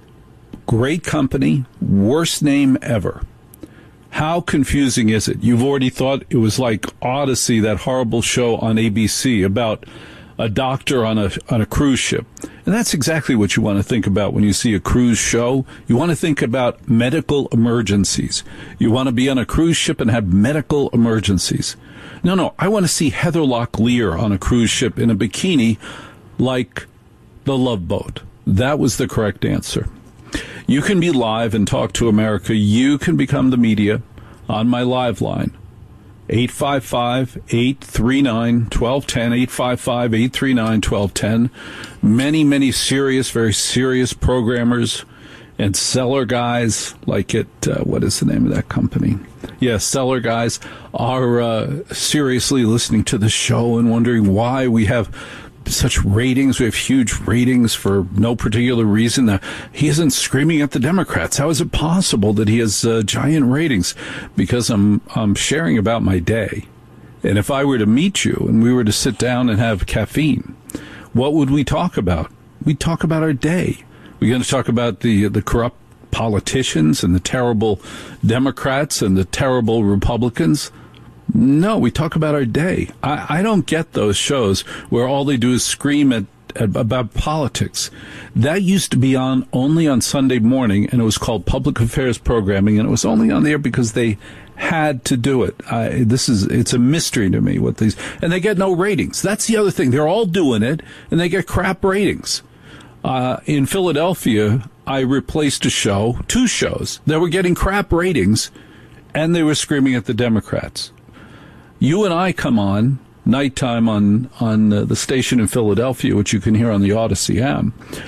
Great company, worst name ever. How confusing is it? You've already thought it was like Odyssey, that horrible show on A B C about a doctor on a on a cruise ship. And that's exactly what you want to think about when you see a cruise show. You want to think about medical emergencies. You want to be on a cruise ship and have medical emergencies. No, no, I want to see Heather Locklear on a cruise ship in a bikini like the Love Boat. That was the correct answer. You can be live and talk to America. You can become the media on my live line. eight five five, eight three nine, one two one zero, eight five five, eight three nine, one two one zero. Many, many serious, very serious programmers and seller guys like it, uh, what is the name of that company? Yes, yeah, seller guys are uh, seriously listening to the show and wondering why we have such ratings. We have huge ratings for no particular reason. Uh, he isn't screaming at the Democrats. How is it possible that he has uh, giant ratings? Because I'm I'm sharing about my day. And if I were to meet you and we were to sit down and have caffeine, what would we talk about? We'd talk about our day. We're going to talk about the the corrupt politicians and the terrible Democrats and the terrible Republicans. No, we talk about our day. I, I don't get those shows where all they do is scream at, at about politics. That used to be on only on Sunday morning, and it was called Public Affairs Programming, and it was only on there because they had to do it. I, this is it's a mystery to me what these, and they get no ratings. That's the other thing. They're all doing it, and they get crap ratings. Uh, in Philadelphia, I replaced a show, two shows, that were getting crap ratings, and they were screaming at the Democrats. You and I come on nighttime on on uh, the station in Philadelphia, which you can hear on the Odyssey app.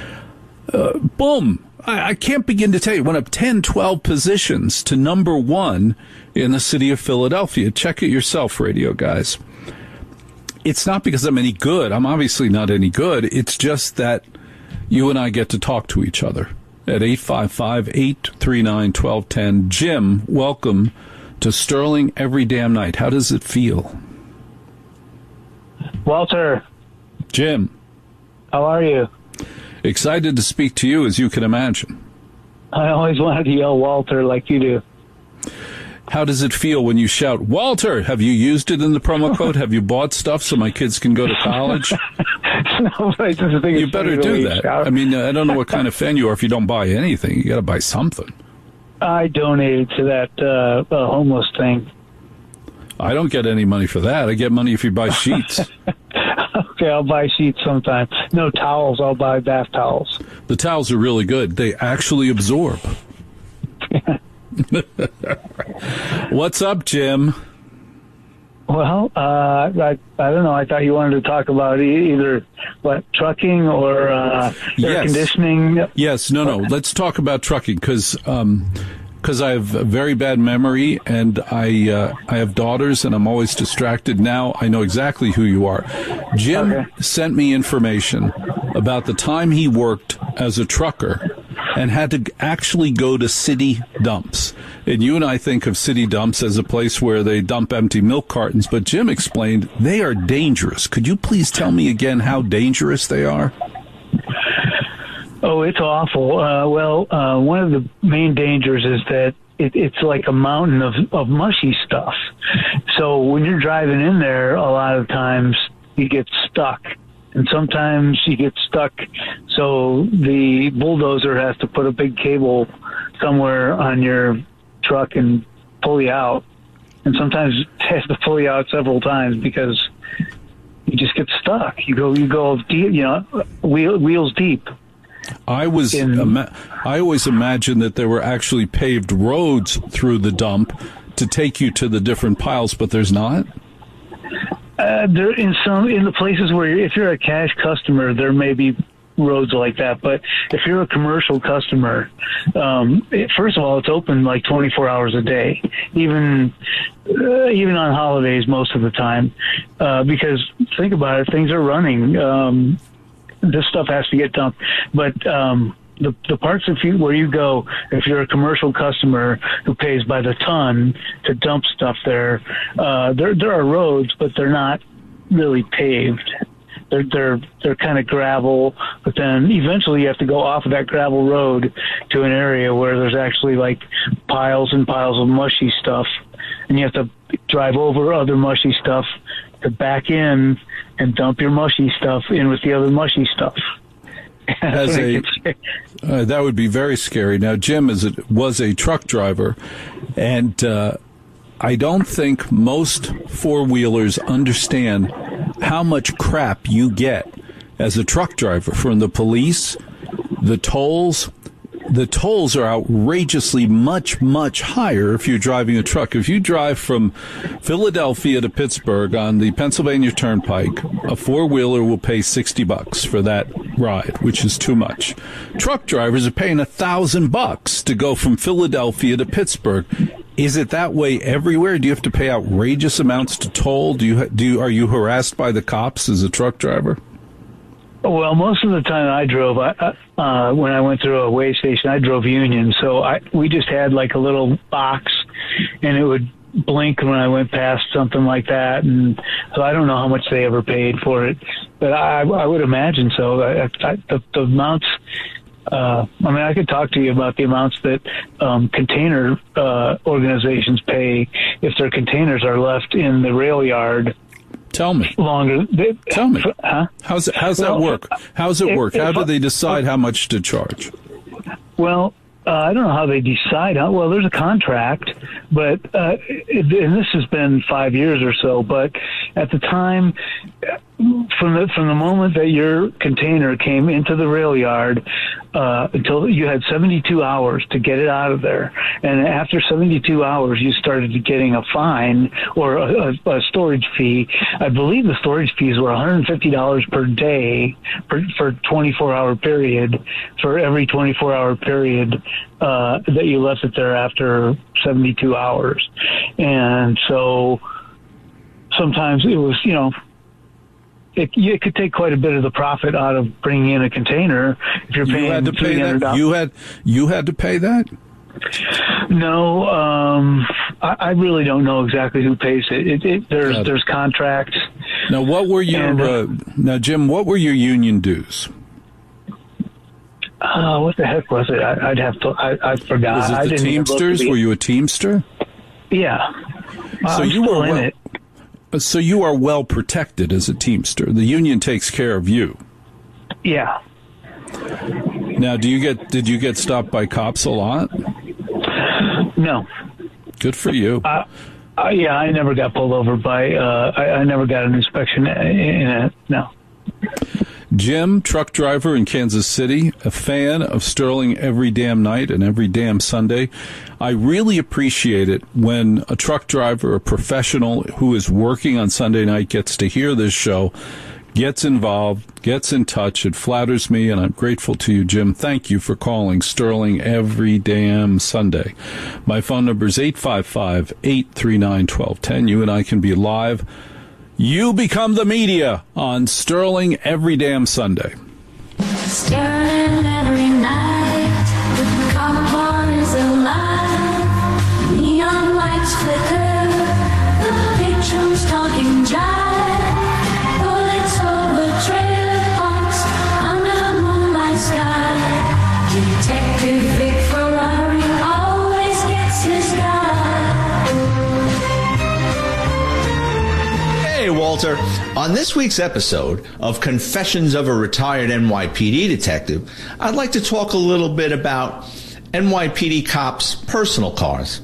Uh, boom. I, I can't begin to tell you. Went up ten, twelve positions to number one in the city of Philadelphia. Check it yourself, radio guys. It's not because I'm any good. I'm obviously not any good. It's just that you and I get to talk to each other at eight five five, eight three nine, one two one zero. Jim, welcome to Sterling Every Damn Night. How does it feel? Walter. Jim. How are you? Excited to speak to you, as you can imagine. I always wanted to yell Walter like you do. How does it feel when you shout, Walter? Have you used it in the promo code? Have you bought stuff so my kids can go to college? No, I just think you it's better funny do the way that. you shout. I mean, I don't know what kind of fan you are if you don't buy anything. You got to buy something. I donated to that uh, uh, homeless thing. I don't get any money for that. I get money if you buy sheets. Okay, I'll buy sheets sometime. No towels. I'll buy bath towels. The towels are really good. They actually absorb. What's up, Jim? Well, uh, I I don't know. I thought you wanted to talk about e- either what trucking or uh, air Yes. conditioning. Yes, no, no. Let's talk about trucking because um, cause I have a very bad memory and I uh, I have daughters and I'm always distracted. Now I know exactly who you are. Jim Okay. sent me information about the time he worked as a trucker and had to actually go to city dumps. And you and I think of city dumps as a place where they dump empty milk cartons, but Jim explained they are dangerous. Could you please tell me again how dangerous they are? Oh, it's awful. Uh, well, uh, one of the main dangers is that it, it's like a mountain of, of mushy stuff. So when you're driving in there, a lot of times you get stuck. And sometimes you get stuck, so the bulldozer has to put a big cable somewhere on your truck and pull you out. And sometimes it has to pull you out several times because you just get stuck. You go, you go deep, you know, wheel, wheels deep. I was, ima- I always imagined that there were actually paved roads through the dump to take you to the different piles, but there's not. Uh, there in some in the places where if you're a cash customer, there may be roads like that. But if you're a commercial customer, um, it, first of all, it's open like twenty-four hours a day, even uh, even on holidays most of the time. Uh, because think about it, things are running. Um, this stuff has to get dumped, but. Um, The, the parts of you where you go, if you're a commercial customer who pays by the ton to dump stuff there, uh, there there are roads, but they're not really paved. They're they're they're kind of gravel, but then eventually you have to go off of that gravel road to an area where there's actually like piles and piles of mushy stuff, and you have to drive over other mushy stuff to back in and dump your mushy stuff in with the other mushy stuff. As a, uh, that would be very scary. Now, Jim is a, was a truck driver, and uh, I don't think most four-wheelers understand how much crap you get as a truck driver from the police, the tolls. The tolls are outrageously much, much higher if you're driving a truck. If you drive from Philadelphia to Pittsburgh on the Pennsylvania Turnpike, a four-wheeler will pay sixty bucks for that ride, which is too much. Truck drivers are paying a thousand bucks to go from Philadelphia to Pittsburgh. Is it that way everywhere? Do you have to pay outrageous amounts to toll? Do you do you, are you harassed by the cops as a truck driver? Well, most of the time I drove, I, uh, when I went through a weigh station, I drove Union. So I, we just had like a little box and it would blink when I went past something like that. And so I don't know how much they ever paid for it, but I, I would imagine so. I, I, the, the amounts, uh, I mean, I could talk to you about the amounts that um, container uh, organizations pay if their containers are left in the rail yard. Tell me. Longer. They, Tell me. Huh? How's it, how's Well, that work? How's it if- work? How if do I- they decide how much to charge? Well, uh, I don't know how they decide. How, well, there's a contract, but uh, it, and this has been five years or so. But at the time, from the from the moment that your container came into the rail yard uh, until you had seventy-two hours to get it out of there, and after seventy-two hours, you started getting a fine or a, a, a storage fee. I believe the storage fees were one hundred fifty dollars per day per, for twenty-four hour period for every twenty-four hour period uh, that you left it there after seventy-two hours. And so sometimes it was, you know, it, it could take quite a bit of the profit out of bringing in a container if you're paying you had to pay three hundred dollars. that. You had you had to pay that. No, um, I, I really don't know exactly who pays it. it, it there's Got it. there's contracts. Now, what were your And, uh, uh, now, Jim? What were your union dues? Uh, what the heck was it? I, I'd have to. I, I forgot. Was I it the didn't even look Teamsters? to be- Were you a Teamster? Yeah. So I'm you still were in well, it. So you are well protected as a Teamster. The union takes care of you. Yeah. Now, do you get? Did you get stopped by cops a lot? No. Good for you. Uh, uh, yeah, I never got pulled over by. Uh, I, I never got an inspection in it. No. Jim, truck driver in Kansas City, a fan of Sterling every damn night and every damn Sunday. I really appreciate it when a truck driver, a professional who is working on Sunday night, gets to hear this show, gets involved, gets in touch. It flatters me, and I'm grateful to you, Jim. Thank you for calling Sterling every damn Sunday. My phone number is eight five five, eight three nine, one two one zero. You and I can be live. You become the media on Sterling every damn Sunday. Sterling every night, the cop on is alive. Neon lights flicker, the patrons talking jive. Bullets over trailer parks, under the moonlight sky. Detective Vic Ferrari always gets his guy. Hey, Walter. On this week's episode of Confessions of a Retired N Y P D Detective, I'd like to talk a little bit about N Y P D cops' personal cars.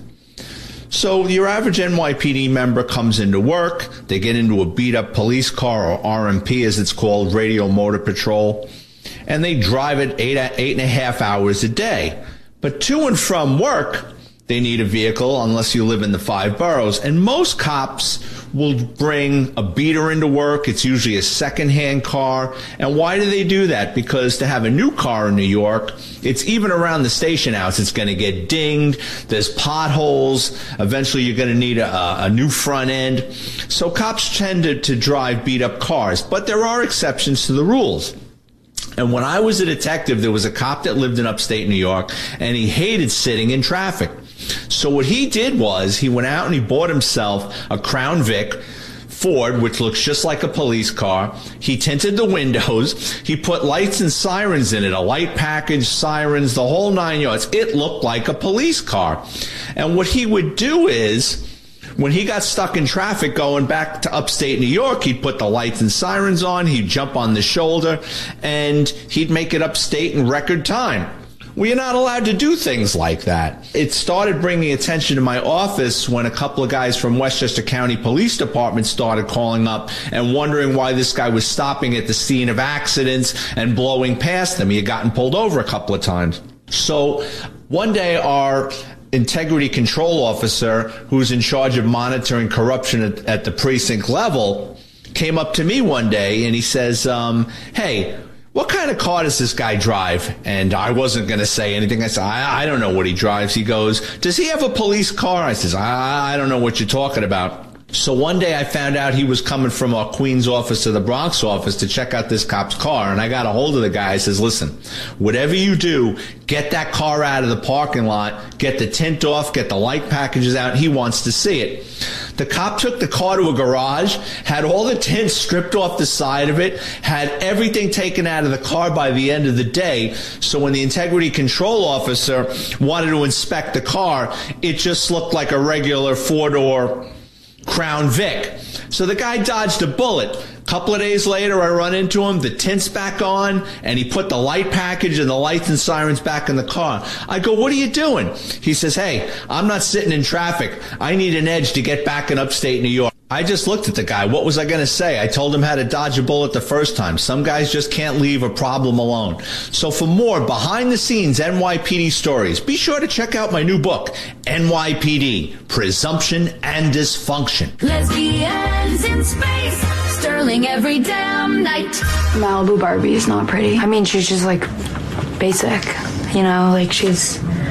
So your average N Y P D member comes into work, they get into a beat-up police car, or R M P as it's called, Radio Motor Patrol, and they drive it eight, eight and a half hours a day. But to and from work, they need a vehicle unless you live in the five boroughs. And most cops will bring a beater into work. It's usually a secondhand car. And why do they do that? Because to have a new car in New York, it's even around the station house, it's going to get dinged. There's potholes. Eventually you're going to need a, a new front end. So cops tend to, to drive beat up cars. But there are exceptions to the rules. And when I was a detective, there was a cop that lived in upstate New York, and he hated sitting in traffic. So what he did was he went out and he bought himself a Crown Vic Ford, which looks just like a police car. He tinted the windows. He put lights and sirens in it, a light package, sirens, the whole nine yards. It looked like a police car. And what he would do is, when he got stuck in traffic going back to upstate New York, he'd put the lights and sirens on, he'd jump on the shoulder, and he'd make it upstate in record time. Well, you're not allowed to do things like that. It started bringing attention to my office when a couple of guys from Westchester County Police Department started calling up and wondering why this guy was stopping at the scene of accidents and blowing past them. He had gotten pulled over a couple of times. So one day our integrity control officer, who's in charge of monitoring corruption at, at the precinct level, came up to me one day and he says, um, hey, what kind of car does this guy drive? And I wasn't going to say anything. I said, I, I don't know what he drives. He goes, does he have a police car? I says, I, I don't know what you're talking about. So one day I found out he was coming from our Queens office to the Bronx office to check out this cop's car. And I got a hold of the guy. I says, listen, whatever you do, get that car out of the parking lot, get the tint off, get the light packages out. He wants to see it. The cop took the car to a garage, had all the tint stripped off the side of it, had everything taken out of the car by the end of the day. So when the integrity control officer wanted to inspect the car, it just looked like a regular four-door Crown Vic. So the guy dodged a bullet. A couple of days later, I run into him, the tint's back on, and he put the light package and the lights and sirens back in the car. I go, what are you doing? He says, hey, I'm not sitting in traffic. I need an edge to get back in upstate New York. I just looked at the guy. What was I going to say? I told him how to dodge a bullet the first time. Some guys just can't leave a problem alone. So for more behind-the-scenes N Y P D stories, be sure to check out my new book, N Y P D, Presumption and Dysfunction. Lesbians in space, Sterling every damn night. Malibu Barbie is not pretty. I mean, she's just like basic, you know, like she's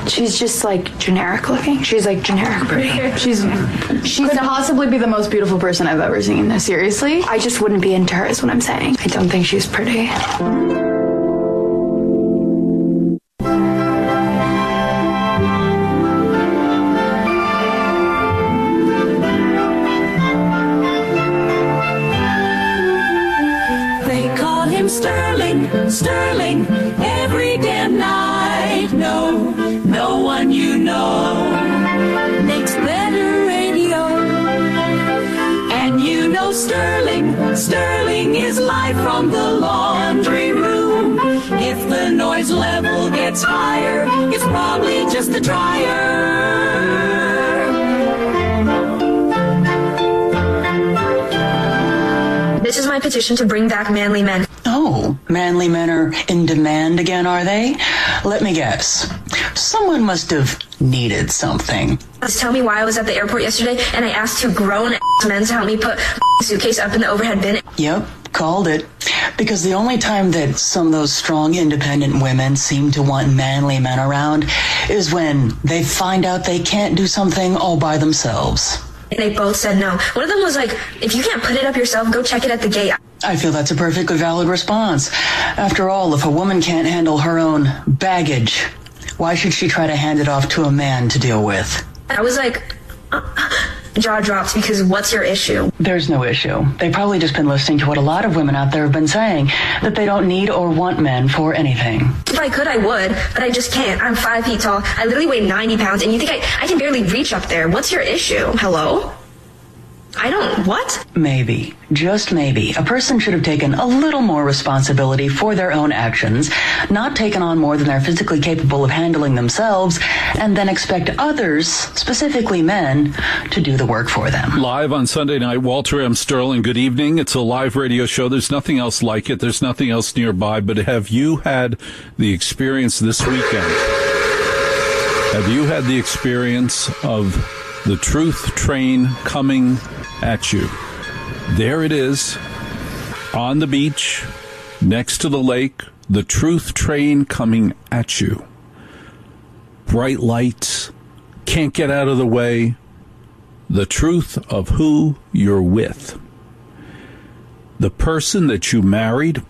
She's just like generic looking. She's like generic pretty. She's she could possibly be the most beautiful person I've ever seen. Seriously, I just wouldn't be into her is what I'm saying. I don't think she's pretty. They call him Sterling, Sterling, every damn night. No, no one you know makes better radio. And you know Sterling, Sterling is live from the laundry room. If the noise level gets higher, it's probably just the dryer. This is my petition to bring back manly men. Oh, manly men are in demand again, are they? Let me guess. Someone must have needed something. Just tell me why I was at the airport yesterday and I asked two grown men to help me put my suitcase up in the overhead bin. Yep, called it. Because the only time that some of those strong, independent women seem to want manly men around is when they find out they can't do something all by themselves. And they both said no. One of them was like, if you can't put it up yourself, go check it at the gate. I feel that's a perfectly valid response. After all, if a woman can't handle her own baggage, why should she try to hand it off to a man to deal with? I was like, uh, jaw dropped because what's your issue? There's no issue. They've probably just been listening to what a lot of women out there have been saying, that they don't need or want men for anything. If I could, I would, but I just can't. I'm five feet tall. I literally weigh ninety pounds, and you think I, I can barely reach up there. What's your issue? Hello? I don't, what? Maybe, just maybe, a person should have taken a little more responsibility for their own actions, not taken on more than they're physically capable of handling themselves, and then expect others, specifically men, to do the work for them. Live on Sunday night, Walter M. Sterling, good evening. It's a live radio show. There's nothing else like it. There's nothing else nearby. But have you had the experience this weekend? Have you had the experience of the truth train coming at you? There it is, on the beach, next to the lake, the truth train coming at you. Bright lights, can't get out of the way, the truth of who you're with. The person that you married,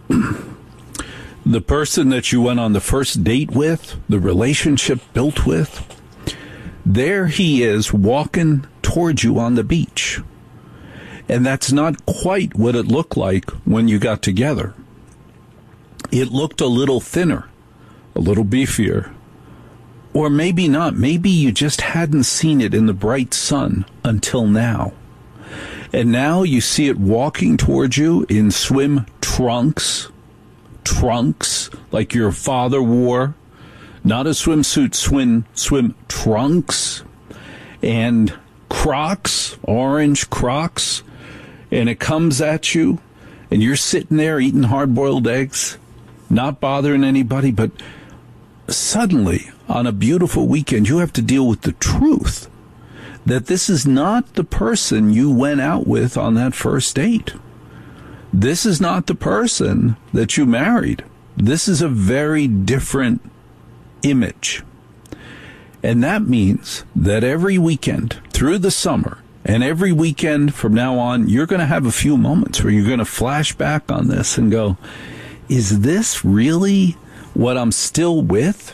the person that you went on the first date with, the relationship built with, there he is walking towards you on the beach. And that's not quite what it looked like when you got together. It looked a little thinner, a little beefier. Or maybe not. Maybe you just hadn't seen it in the bright sun until now. And now you see it walking towards you in swim trunks, trunks like your father wore. Not a swimsuit, swim, swim trunks, and Crocs, orange Crocs, and it comes at you, and you're sitting there eating hard-boiled eggs, not bothering anybody, but suddenly, on a beautiful weekend, you have to deal with the truth that this is not the person you went out with on that first date. This is not the person that you married. This is a very different image. And that means that every weekend through the summer and every weekend from now on, you're going to have a few moments where you're going to flash back on this and go, is this really what I'm still with?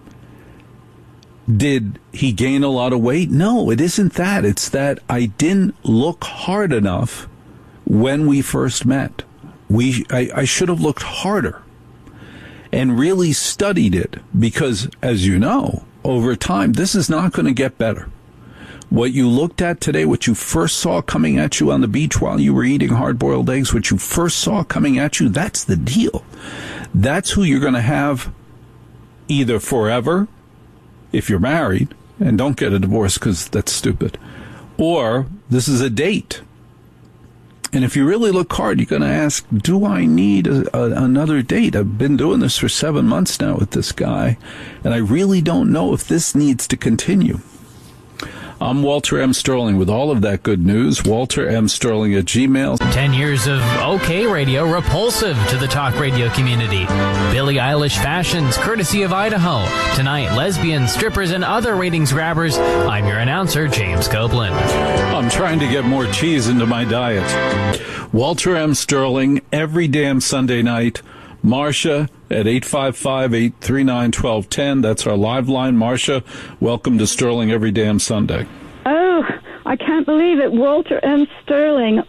Did he gain a lot of weight? No, it isn't that. It's that I didn't look hard enough when we first met. We, I, I should have looked harder and really studied it because, as you know, over time, this is not going to get better. What you looked at today, what you first saw coming at you on the beach while you were eating hard-boiled eggs, what you first saw coming at you, that's the deal. That's who you're going to have either forever, if you're married, and don't get a divorce because that's stupid, or this is a date. And if you really look hard, you're going to ask, do I need a, a, another date? I've been doing this for seven months now with this guy, and I really don't know if this needs to continue. I'm Walter M. Sterling with all of that good news. Walter M. Sterling at Gmail. Ten years of OK Radio, repulsive to the talk radio community. Billie Eilish fashions, courtesy of Idaho. Tonight, lesbians, strippers, and other ratings grabbers. I'm your announcer, James Copeland. I'm trying to get more cheese into my diet. Walter M. Sterling, every damn Sunday night. Marcia at eight five five, eight three nine, one two one zero. That's our live line. Marcia, welcome to Sterling every damn Sunday. Oh, I can't believe it. Walter M. Sterling,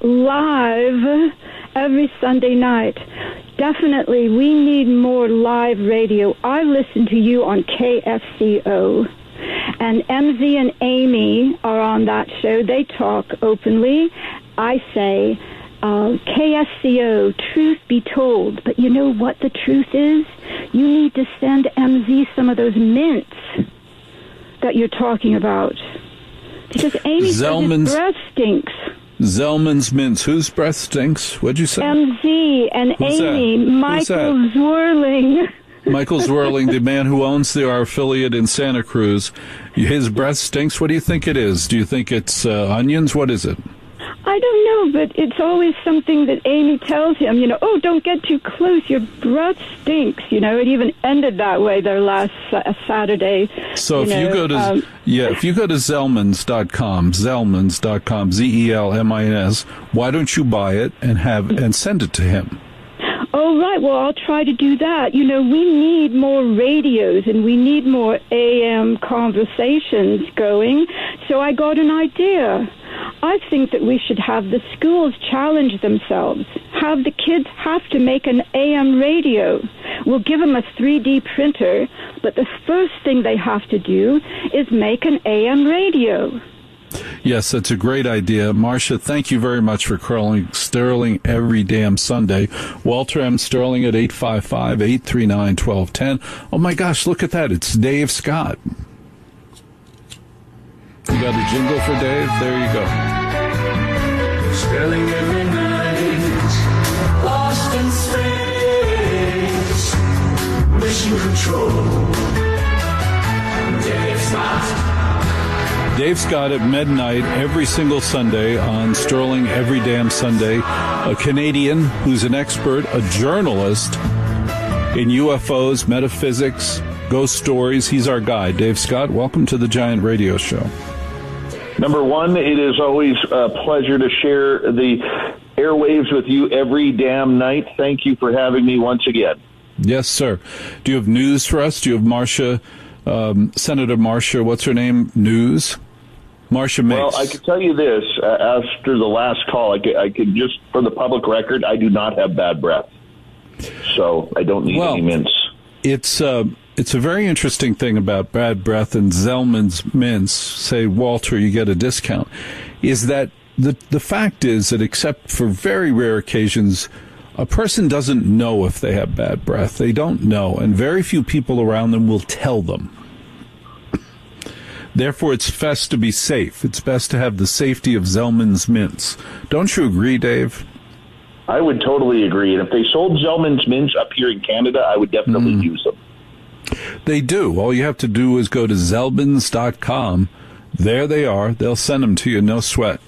live every Sunday night. Definitely, we need more live radio. I listen to you on K F C O. And M Z and Amy are on that show. They talk openly. I say, uh, K S C O, truth be told. But you know what the truth is? You need to send M Z some of those mints that you're talking about. Because Amy Zellman's, says his breath stinks. Zellman's mints. Whose breath stinks? What'd you say? M Z and Who's Amy, that? Michael Who's that? Zwirling. Michael Zwirling, the man who owns the, our affiliate in Santa Cruz. His breath stinks. What do you think it is? Do you think it's uh, onions? What is it? I don't know, but it's always something that Amy tells him, you know, oh, don't get too close, your breath stinks. You know, it even ended that way there last uh, Saturday. So you if know, you go to, um, yeah, if you go to Zellmans dot com, Zellmans dot com, Z E L M I N S, why don't you buy it and have, and send it to him? Oh, right. Well, I'll try to do that. You know, we need more radios and we need more A M conversations going. So I got an idea. I think that we should have the schools challenge themselves. Have the kids have to make an A M radio. We'll give them a three D printer, but the first thing they have to do is make an A M radio. Yes, that's a great idea. Marcia, thank you very much for calling Sterling every damn Sunday. Walter M. Sterling at eight five five, eight three nine, one two one zero. Oh, my gosh, look at that. It's Dave Scott. You got a jingle for Dave? There you go. Sterling every night, lost in space, mission control. Dave Scott. Dave Scott at midnight every single Sunday on Sterling Every Damn Sunday. A Canadian who's an expert, a journalist in U F Os, metaphysics, ghost stories. He's our guy. Dave Scott, welcome to the Giant Radio Show. Number one, it is always a pleasure to share the airwaves with you every damn night. Thank you for having me once again. Yes, sir. Do you have news for us? Do you have Marcia, um, Senator Marcia, what's her name, news? Marcia Mace. Well, I can tell you this. Uh, after the last call, I could, I could just, for the public record, I do not have bad breath. So I don't need well, any mints. It's, uh, it's a very interesting thing about bad breath and Zellman's mints, say, Walter, you get a discount, is that the, the fact is that except for very rare occasions, a person doesn't know if they have bad breath. They don't know, and very few people around them will tell them. Therefore, it's best to be safe. It's best to have the safety of Zellman's mints. Don't you agree, Dave? I would totally agree. And if they sold Zellman's mints up here in Canada, I would definitely mm. use them. They do. All you have to do is go to Zellmans dot com. There they are. They'll send them to you, no sweat.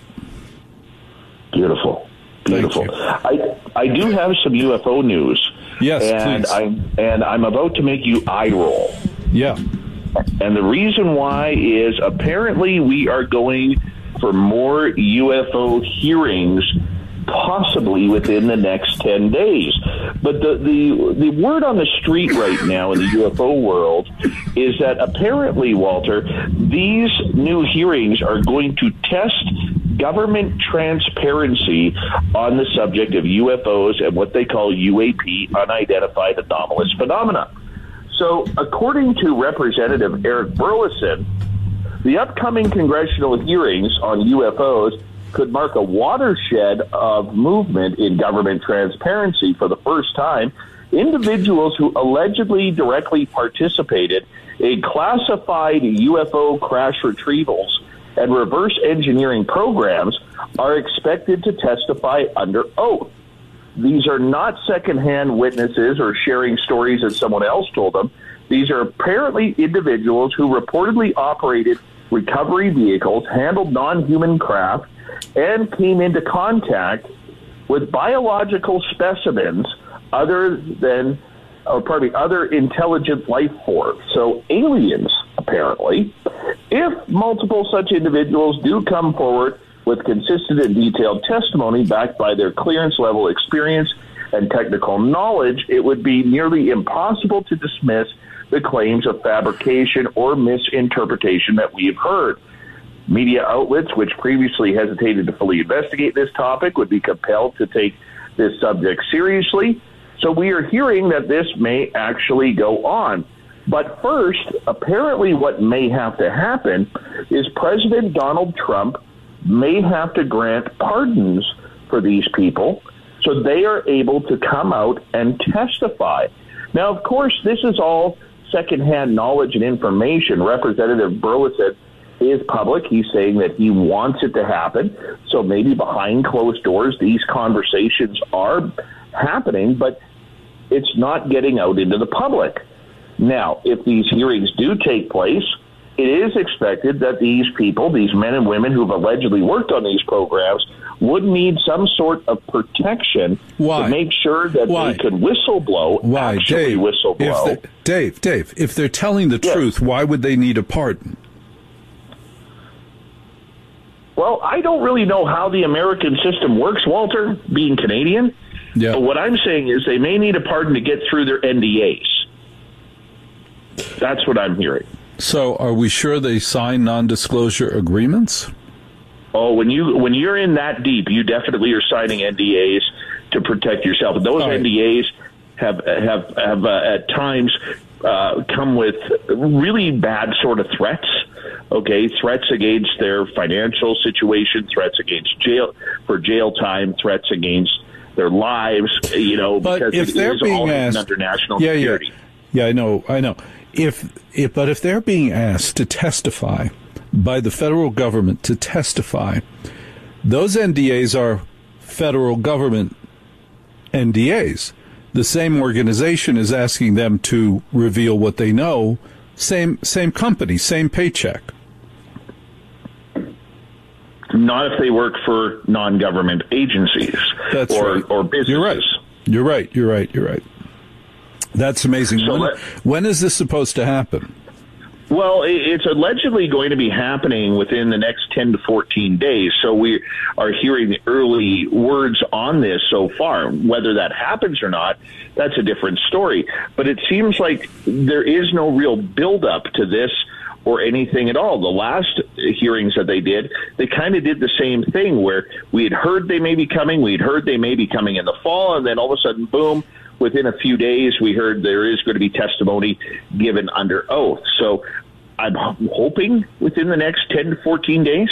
Beautiful. Beautiful. I I do have some U F O news. Yes, and please. I'm, and I'm about to make you eye roll. Yeah. And the reason why is apparently we are going for more U F O hearings possibly within the next ten days. But the, the, the word on the street right now in the U F O world is that apparently, Walter, these new hearings are going to test government transparency on the subject of U F Os and what they call U A P, unidentified anomalous phenomena. So, according to Representative Eric Burleson, the upcoming congressional hearings on U F Os could mark a watershed of movement in government transparency. For the first time, individuals who allegedly directly participated in classified U F O crash retrievals and reverse engineering programs are expected to testify under oath. These are not secondhand witnesses or sharing stories that someone else told them. These are apparently individuals who reportedly operated recovery vehicles handled non-human craft and came into contact with biological specimens other than, or pardon me, other intelligent life forms. So aliens, apparently. If multiple such individuals do come forward with consistent and detailed testimony backed by their clearance level experience and technical knowledge, it would be nearly impossible to dismiss the claims of fabrication or misinterpretation that we've heard. Media outlets which previously hesitated to fully investigate this topic would be compelled to take this subject seriously. So we are hearing that this may actually go on. But first, apparently what may have to happen is President Donald Trump may have to grant pardons for these people so they are able to come out and testify. Now, of course, this is all secondhand knowledge and information. Representative Burleson is public. He's saying that he wants it to happen. So maybe behind closed doors, these conversations are happening, but it's not getting out into the public. Now, if these hearings do take place, it is expected that these people, these men and women who've allegedly worked on these programs, would need some sort of protection Why? to make sure that Why? they can whistleblow, Why, actually Dave? whistleblow. If they, Dave, Dave, if they're telling the Yes. truth, why would they need a pardon? Well, I don't really know how the American system works, Walter, being Canadian. Yeah. But what I'm saying is they may need a pardon to get through their N D As. That's what I'm hearing. So are we sure they sign non-disclosure agreements? Oh, when you when you're in that deep, you definitely are signing N D As to protect yourself. And those All right. N D As have have have uh, at times uh, come with really bad sort of threats. Okay, threats against their financial situation, threats against jail for jail time, threats against their lives. You know, But because if it they're is being all asked, under national yeah, security. yeah, yeah, I know, I know. If, if, but if they're being asked to testify by the federal government to testify, those N D As are federal government N D As. The same organization is asking them to reveal what they know. Same, same company, same paycheck. Not if they work for non-government agencies That's or, right. or businesses. You're right. You're right. You're right. You're right. That's amazing. So when, let- when is this supposed to happen? Well, it- it's allegedly going to be happening within the next ten to fourteen days. So we are hearing the early words on this so far. Whether that happens or not, that's a different story. But it seems like there is no real buildup to this or anything at all. The last hearings that they did, they kind of did the same thing where we had heard they may be coming, we'd heard they may be coming in the fall, and then all of a sudden, boom, within a few days, we heard there is going to be testimony given under oath. So I'm hoping within the next ten to fourteen days.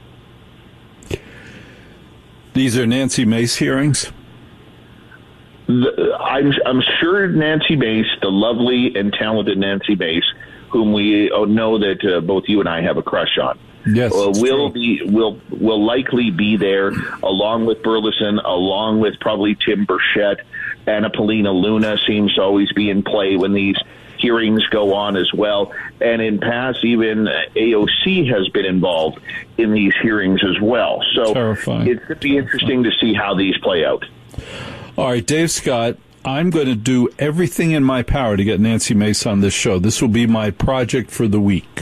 These are Nancy Mace hearings? The, I'm, I'm sure Nancy Mace, the lovely and talented Nancy Mace, whom we know that uh, both you and I have a crush on, yes, uh, will be will will likely be there, along with Burleson, along with probably Tim Burchett. Anna Paulina Luna seems to always be in play when these hearings go on as well. And in past, even A O C has been involved in these hearings as well. So Terrifying. it could be interesting to see how these play out. All right, Dave Scott, I'm going to do everything in my power to get Nancy Mace on this show. This will be my project for the week.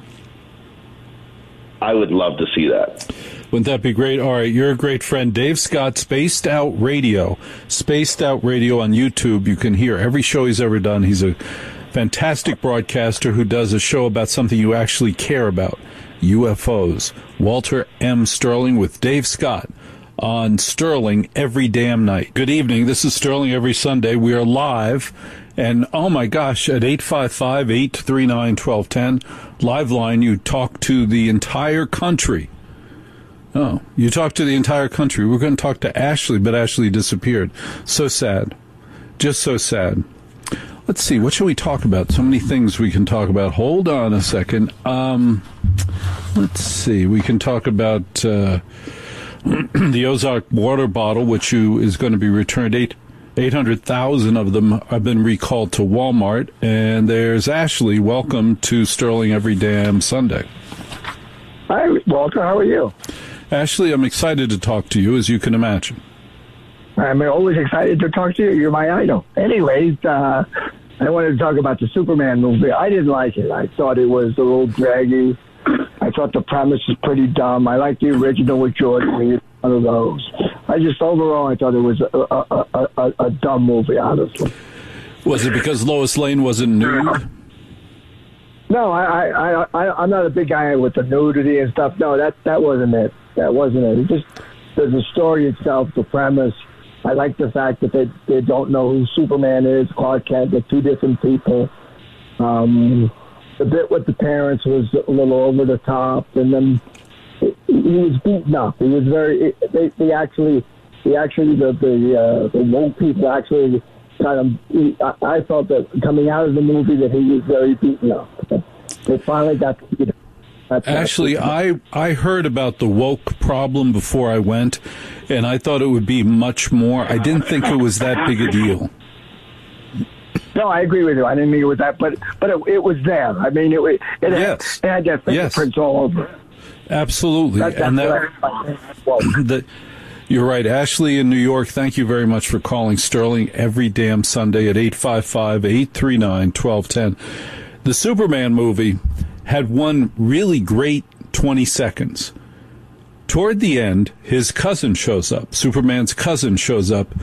I would love to see that. Wouldn't that be great? All right, you're a great friend. Dave Scott, Spaced Out Radio. Spaced Out Radio on YouTube. You can hear every show he's ever done. He's a fantastic broadcaster who does a show about something you actually care about, U F Os. Walter M. Sterling with Dave Scott on Sterling every damn night. Good evening. This is Sterling every Sunday. We are live. And, oh, my gosh, at eight five five, eight three nine, one two one zero, live line, you talk to the entire country. Oh, you talk to the entire country. We're going to talk to Ashley, but Ashley disappeared. So sad. Just so sad. Let's see. What shall we talk about? So many things we can talk about. Hold on a second. Um, let's see. We can talk about uh, the Ozark water bottle, which you is going to be returned. Eight eight hundred thousand of them have been recalled to Walmart. And there's Ashley. Welcome to Sterling Every Damn Sunday. Hi, Walter. How are you? Ashley, I'm excited to talk to you, as you can imagine. I'm always excited to talk to you. You're my idol. Anyways, uh, I wanted to talk about the Superman movie. I didn't like it. I thought it was a little draggy. I thought the premise was pretty dumb. I like the original with George Reeves, one of those. I just, overall, I thought it was a, a, a, a, a dumb movie, honestly. Was it because Lois Lane wasn't nude? No, I, I, I, I'm not a big guy with the nudity and stuff. No, that, that wasn't it. That wasn't it. It just, the, the story itself, the premise. I like the fact that they, they don't know who Superman is, Clark Kent. They're two different people. Um, the bit with the parents was a little over the top, and then it, he was beaten up. He was very. It, they, they actually, they actually, the the, uh, the woke people actually kind of. He, I, I felt that coming out of the movie that he was very beaten up. They finally got to beat him. That's Actually, I, I heard about the woke problem before I went, and I thought it would be much more. I didn't think it was that big a deal. No, I agree with you. I didn't think it was that, but but it, it was there. I mean, it, it, it, yes. had, it had their fingerprints yes. all over it. Absolutely. That, and that, that, you're right. Ashley in New York, thank you very much for calling Sterling every damn Sunday at eight five five, eight three nine, one two one zero. The Superman movie had one really great twenty seconds. Toward the end, his cousin shows up. Superman's cousin shows up,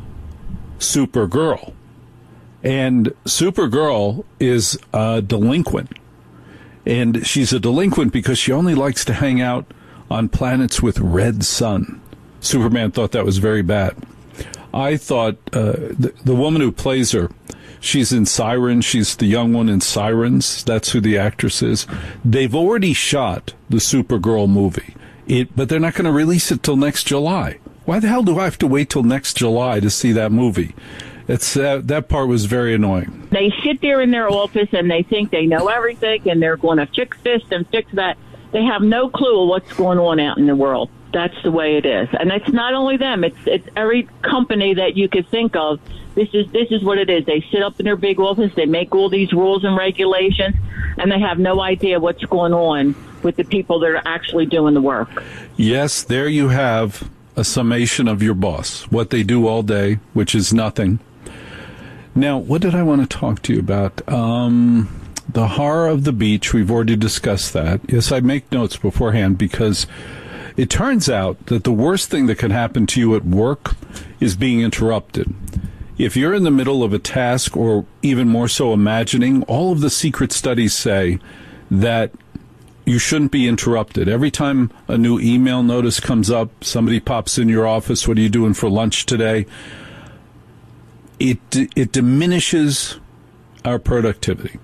Supergirl. And Supergirl is a delinquent. And she's a delinquent because she only likes to hang out on planets with red sun. Superman thought that was very bad. I thought uh, the, the woman who plays her, she's in Sirens. She's the young one in Sirens. That's who the actress is. They've already shot the Supergirl movie, it, but they're not going to release it till next July. Why the hell do I have to wait till next July to see that movie? It's uh, that part was very annoying. They sit there in their office and they think they know everything and they're going to fix this and fix that. They have no clue of what's going on out in the world. That's the way it is. And it's not only them. It's it's every company that you could think of. This is this is what it is. They sit up in their big office. They make all these rules and regulations, and they have no idea what's going on with the people that are actually doing the work. Yes, there you have a summation of your boss, what they do all day, which is nothing. Now, what did I want to talk to you about? Um, the horror of the beach. We've already discussed that. Yes, I make notes beforehand because it turns out that the worst thing that can happen to you at work is being interrupted. If you're in the middle of a task, or even more so imagining, all of the secret studies say that you shouldn't be interrupted. Every time a new email notice comes up, somebody pops in your office, what are you doing for lunch today? It, it diminishes our productivity.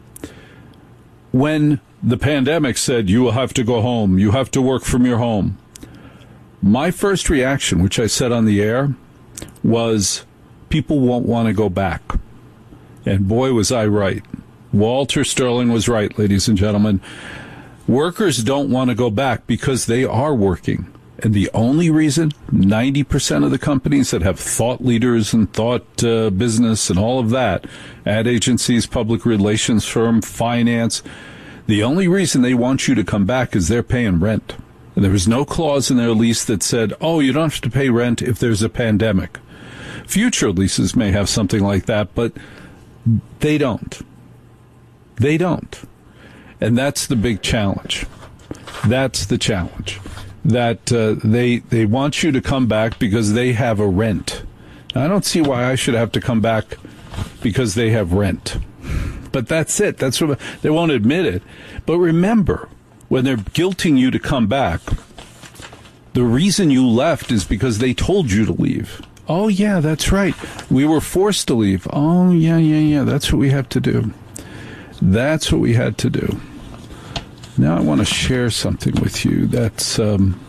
When the pandemic said, you will have to go home, you have to work from your home, my first reaction, which I said on the air, was people won't want to go back. And boy, was I right. Walter Sterling was right, ladies and gentlemen. Workers don't want to go back because they are working. And the only reason ninety percent of the companies that have thought leaders and thought uh, business and all of that, ad agencies, public relations firm, finance, the only reason they want you to come back is they're paying rent. And there was no clause in their lease that said, oh, you don't have to pay rent if there's a pandemic. Future leases may have something like that, but they don't. They don't. And that's the big challenge. That's the challenge. That uh, they they want you to come back because they have a rent. Now, I don't see why I should have to come back because they have rent. But that's it. That's what they won't admit it. But remember, when they're guilting you to come back, the reason you left is because they told you to leave. Oh, yeah, that's right. We were forced to leave. Oh, yeah, yeah, yeah. That's what we have to do. That's what we had to do. Now I want to share something with you that's um,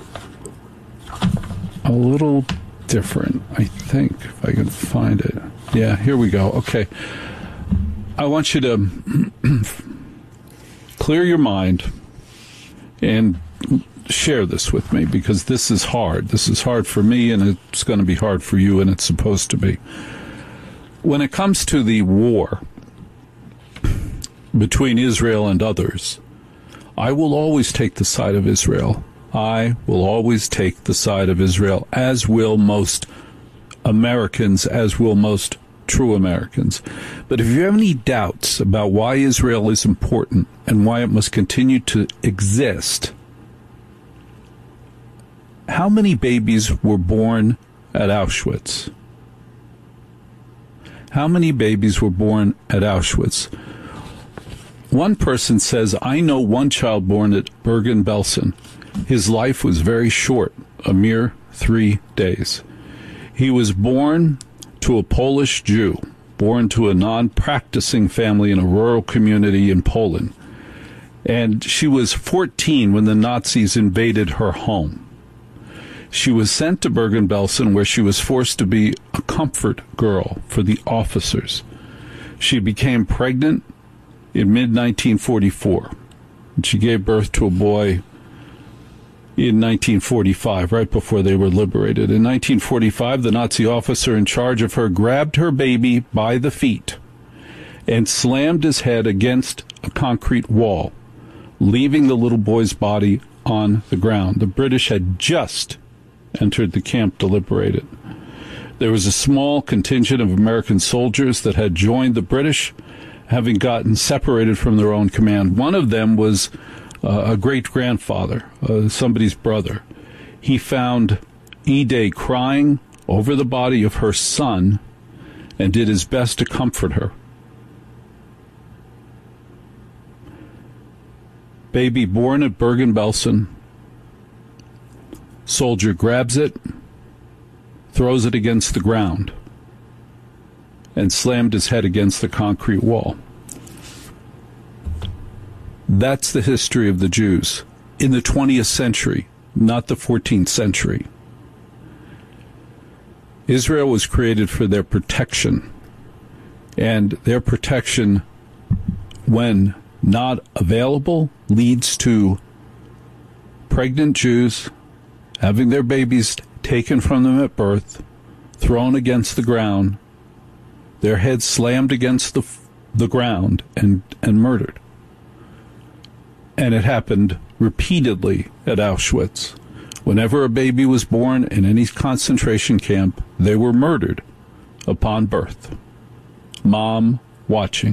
a little different, I think, if I can find it. Yeah, here we go. Okay. I want you to clear your mind and share this with me because this is hard. This is hard for me, and it's going to be hard for you, and it's supposed to be. When it comes to the war between Israel and others, I will always take the side of Israel. I will always take the side of Israel, as will most Americans, as will most true Americans. But if you have any doubts about why Israel is important and why it must continue to exist, how many babies were born at Auschwitz? How many babies were born at Auschwitz? One person says, I know one child born at Bergen-Belsen. His life was very short, a mere three days. He was born to a Polish Jew, born to a non-practicing family in a rural community in Poland. And she was fourteen when the Nazis invaded her home. She was sent to Bergen-Belsen, where she was forced to be a comfort girl for the officers. She became pregnant in mid nineteen forty-four. And she gave birth to a boy in nineteen forty-five, right before they were liberated. In nineteen forty-five, the Nazi officer in charge of her grabbed her baby by the feet and slammed his head against a concrete wall, leaving the little boy's body on the ground. The British had just entered the camp to liberate it. There was a small contingent of American soldiers that had joined the British, having gotten separated from their own command. One of them was uh, a great-grandfather, uh, somebody's brother. He found E-Day crying over the body of her son and did his best to comfort her. Baby born at Bergen-Belsen. Soldier grabs it, throws it against the ground, and slammed his head against the concrete wall. That's the history of the Jews in the twentieth century, not the fourteenth century. Israel was created for their protection, and their protection, when not available, leads to pregnant Jews having their babies taken from them at birth, thrown against the ground, their heads slammed against the the ground, and, and murdered. And it happened repeatedly at Auschwitz. Whenever a baby was born in any concentration camp, they were murdered upon birth. Mom watching.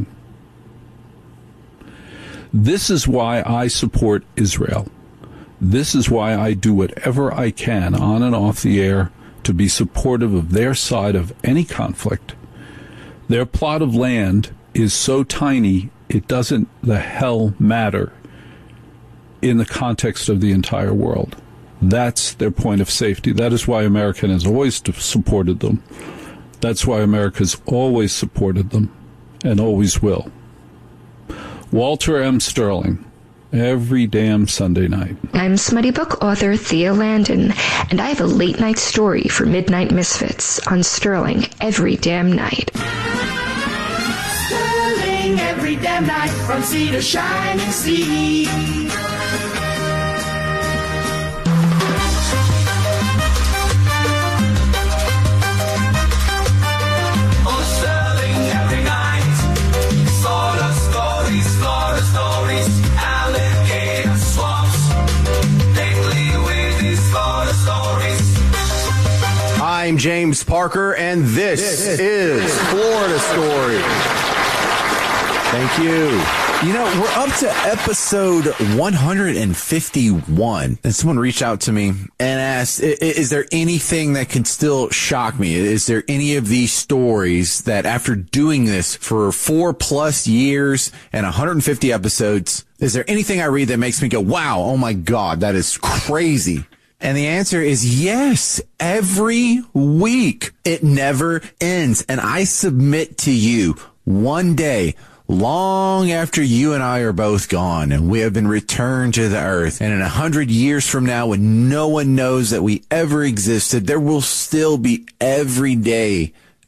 This is why I support Israel. This is why I do whatever I can on and off the air to be supportive of their side of any conflict. Their plot of land is so tiny, it doesn't the hell matter in the context of the entire world. That's their point of safety. That is why America has always supported them. That's why America's always supported them and always will. Walter M. Sterling, every damn Sunday night. I'm Smutty Book author Thea Landon, and I have a late night story for Midnight Misfits on Sterling every damn night. Sterling every damn night from sea to shining sea. I'm James Parker, and this, this is Florida Story. Thank you. You know, we're up to episode one hundred fifty-one, and someone reached out to me and asked, is there anything that can still shock me? Is there any of these stories that after doing this for four plus years and one hundred fifty episodes, is there anything I read that makes me go, wow, oh my God, that is crazy? And the answer is yes, every week. It never ends. And I submit to you, one day, long after you and I are both gone and we have been returned to the earth, and in a hundred years from now, when no one knows that we ever existed, there will still be every day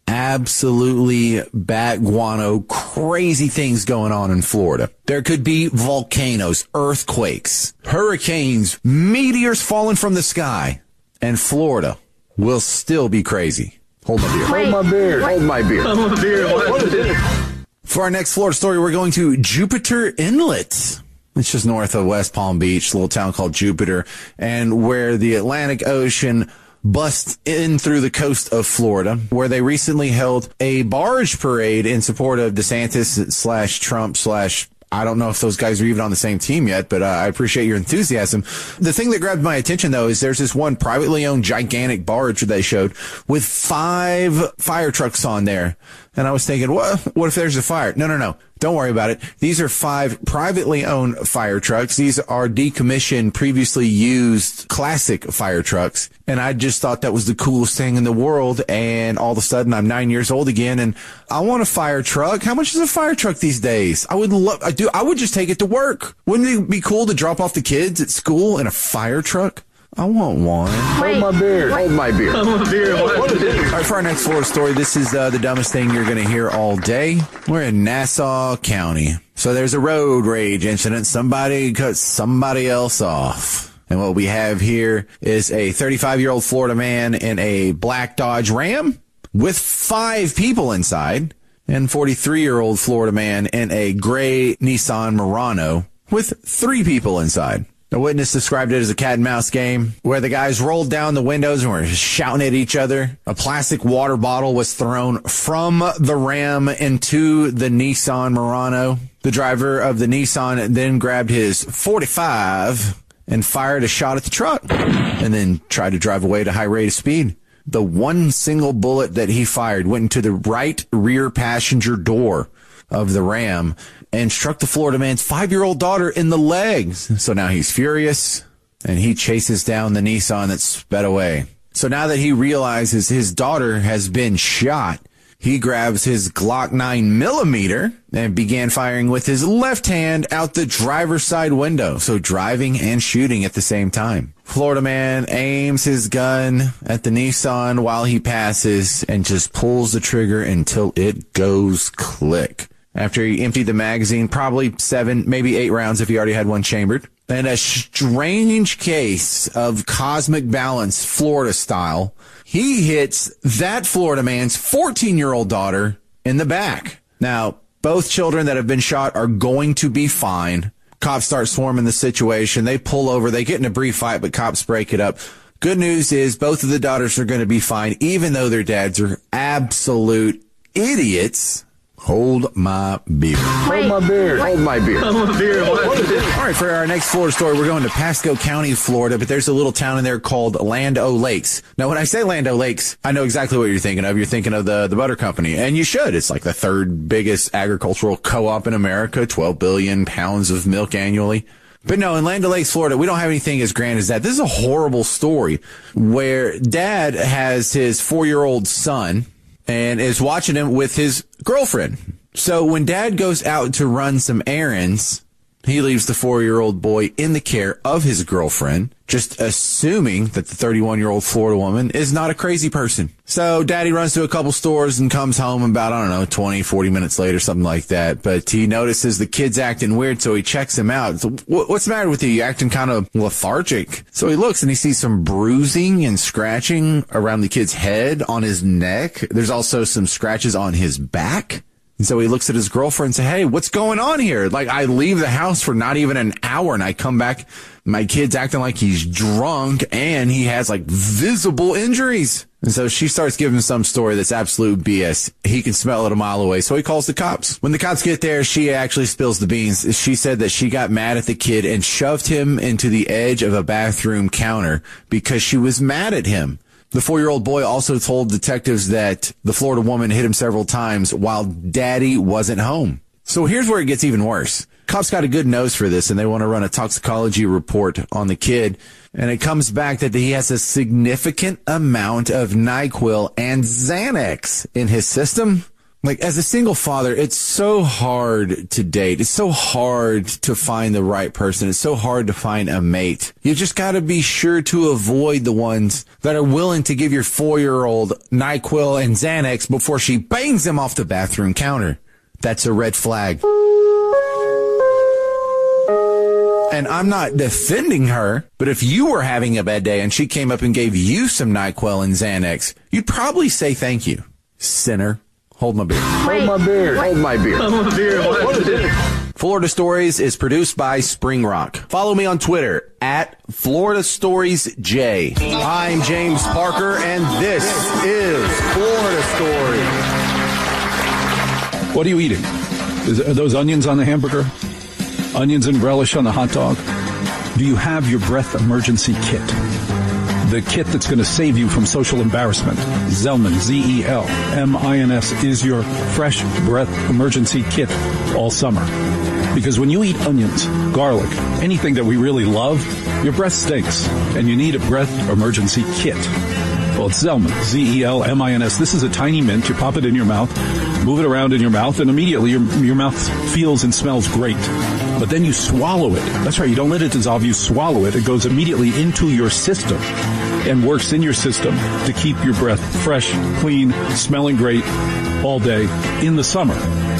absolutely bat guano, crazy things going on in Florida. There could be volcanoes, earthquakes, hurricanes, meteors falling from the sky, and Florida will still be crazy. Hold my beer. Hold my beer. Hold my beer. Hold my beer. What is it? For our next Florida story, we're going to Jupiter Inlet. It's just north of West Palm Beach, a little town called Jupiter, and where the Atlantic Ocean busts in through the coast of Florida, where they recently held a barge parade in support of DeSantis slash Trump slash I don't know if those guys are even on the same team yet, but uh, I appreciate your enthusiasm. The thing that grabbed my attention, though, is there's this one privately owned gigantic barge that they showed with five fire trucks on there. And I was thinking, what, what if there's a fire? No, no, no. Don't worry about it. These are five privately owned fire trucks. These are decommissioned, previously used classic fire trucks. And I just thought that was the coolest thing in the world. And all of a sudden, I'm nine years old again, and I want a fire truck. How much is a fire truck these days? I would love, I do, I would just take it to work. Wouldn't it be cool to drop off the kids at school in a fire truck? I want one. Hold my beer. Hold my beer. Hold my beer. What is it? All right, for our next Florida story, this is uh, the dumbest thing you're going to hear all day. We're in Nassau County. So there's a road rage incident. Somebody cut somebody else off. And what we have here is a thirty-five-year-old Florida man in a black Dodge Ram with five people inside, and forty-three-year-old Florida man in a gray Nissan Murano with three people inside. The witness described it as a cat and mouse game where the guys rolled down the windows and were shouting at each other. A plastic water bottle was thrown from the Ram into the Nissan Murano. The driver of the Nissan then grabbed his forty-five and fired a shot at the truck and then tried to drive away at a high rate of speed. The one single bullet that he fired went into the right rear passenger door of the Ram and struck the Florida man's five-year-old daughter in the legs. So now he's furious, and he chases down the Nissan that sped away. So now that he realizes his daughter has been shot, he grabs his Glock nine millimeter and began firing with his left hand out the driver's side window. So driving and shooting at the same time. Florida man aims his gun at the Nissan while he passes and just pulls the trigger until it goes click. After he emptied the magazine, probably seven, maybe eight rounds if he already had one chambered. And a strange case of cosmic balance, Florida style, he hits that Florida man's fourteen-year-old daughter in the back. Now, both children that have been shot are going to be fine. Cops start swarming the situation. They pull over. They get in a brief fight, but cops break it up. Good news is both of the daughters are going to be fine, even though their dads are absolute idiots. Hold my beer. Hold my beer. Hold my beer. Hold my beer. What is it? All right, for our next Florida story, we're going to Pasco County, Florida, but there's a little town in there called Land O'Lakes. Now, when I say Land O'Lakes, I know exactly what you're thinking of. You're thinking of the, the butter company, and you should. It's like the third biggest agricultural co-op in America, twelve billion pounds of milk annually. But no, in Land O'Lakes, Florida, we don't have anything as grand as that. This is a horrible story where dad has his four-year-old son and is watching him with his girlfriend. So when dad goes out to run some errands, he leaves the four-year-old boy in the care of his girlfriend, just assuming that the thirty-one-year-old Florida woman is not a crazy person. So daddy runs to a couple stores and comes home about, I don't know, twenty, forty minutes later, something like that. But he notices the kid's acting weird, so he checks him out. So, what's the matter with you? You acting kind of lethargic. So he looks and he sees some bruising and scratching around the kid's head, on his neck. There's also some scratches on his back. And so he looks at his girlfriend and says, hey, what's going on here? Like, I leave the house for not even an hour and I come back, my kid's acting like he's drunk and he has like visible injuries. And so she starts giving some story that's absolute B S. He can smell it a mile away. So he calls the cops. When the cops get there, she actually spills the beans. She said that she got mad at the kid and shoved him into the edge of a bathroom counter because she was mad at him. The four-year-old boy also told detectives that the Florida woman hit him several times while daddy wasn't home. So here's where it gets even worse. Cops got a good nose for this, and they want to run a toxicology report on the kid. And it comes back that he has a significant amount of NyQuil and Xanax in his system. Like, as a single father, it's so hard to date. It's so hard to find the right person. It's so hard to find a mate. You just got to be sure to avoid the ones that are willing to give your four-year-old NyQuil and Xanax before she bangs them off the bathroom counter. That's a red flag. And I'm not defending her, but if you were having a bad day and she came up and gave you some NyQuil and Xanax, you'd probably say thank you. Sinner. Hold my beer. Hold my beer. Hold my beer. Hold my beer. What is it? Florida Stories is produced by Spring Rock. Follow me on Twitter at Florida Stories J. I'm James Parker, and this is Florida Story. What are you eating? Is, are those onions on the hamburger? Onions and relish on the hot dog? Do you have your breath emergency kit? The kit that's going to save you from social embarrassment. Zellman, Z E L M I N S, is your fresh breath emergency kit all summer. Because when you eat onions, garlic, anything that we really love, your breath stinks, and you need a breath emergency kit. Well, it's Zellman, Z E L M I N S. This is a tiny mint. You pop it in your mouth, move it around in your mouth, and immediately your, your mouth feels and smells great. But then you swallow it. That's right. You don't let it dissolve. You swallow it. It goes immediately into your system and works in your system to keep your breath fresh, clean, smelling great all day in the summer.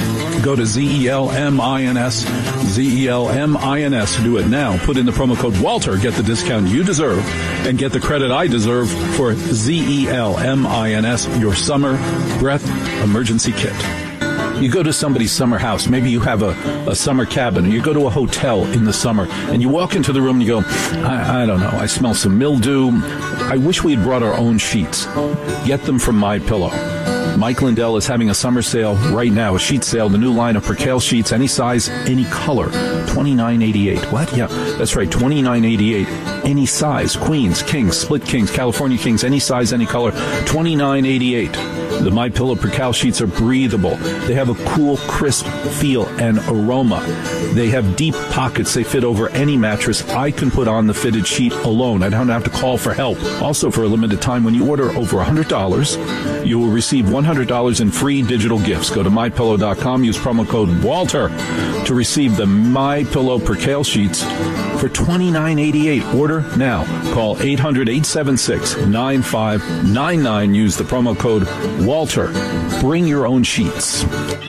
Go to Z E L M I N S, Z E L M I N S. Do it now. Put in the promo code Walter. Get the discount you deserve and get the credit I deserve for Z E L M I N S, your summer breath emergency kit. You go to somebody's summer house. Maybe you have a, a summer cabin, or you go to a hotel in the summer, and you walk into the room and you go, I, I don't know, I smell some mildew. I wish we had brought our own sheets. Get them from MyPillow. Mike Lindell is having a summer sale right now, a sheet sale, the new line of Percale sheets, any size, any color, twenty-nine eighty-eight. What? Yeah, that's right, twenty-nine eighty-eight. Any size, queens, kings, split kings, California kings, any size, any color, twenty-nine eighty-eight. The MyPillow Percale sheets are breathable. They have a cool, crisp feel and aroma. They have deep pockets. They fit over any mattress. I can put on the fitted sheet alone. I don't have to call for help. Also, for a limited time, when you order over one hundred dollars, you will receive one hundred dollars in free digital gifts. Go to my pillow dot com. Use promo code Walter to receive the MyPillow Percale sheets for twenty-nine eighty-eight. Order now. Call eight hundred, eight seven six, nine five nine nine. Use the promo code Walter. Bring your own sheets.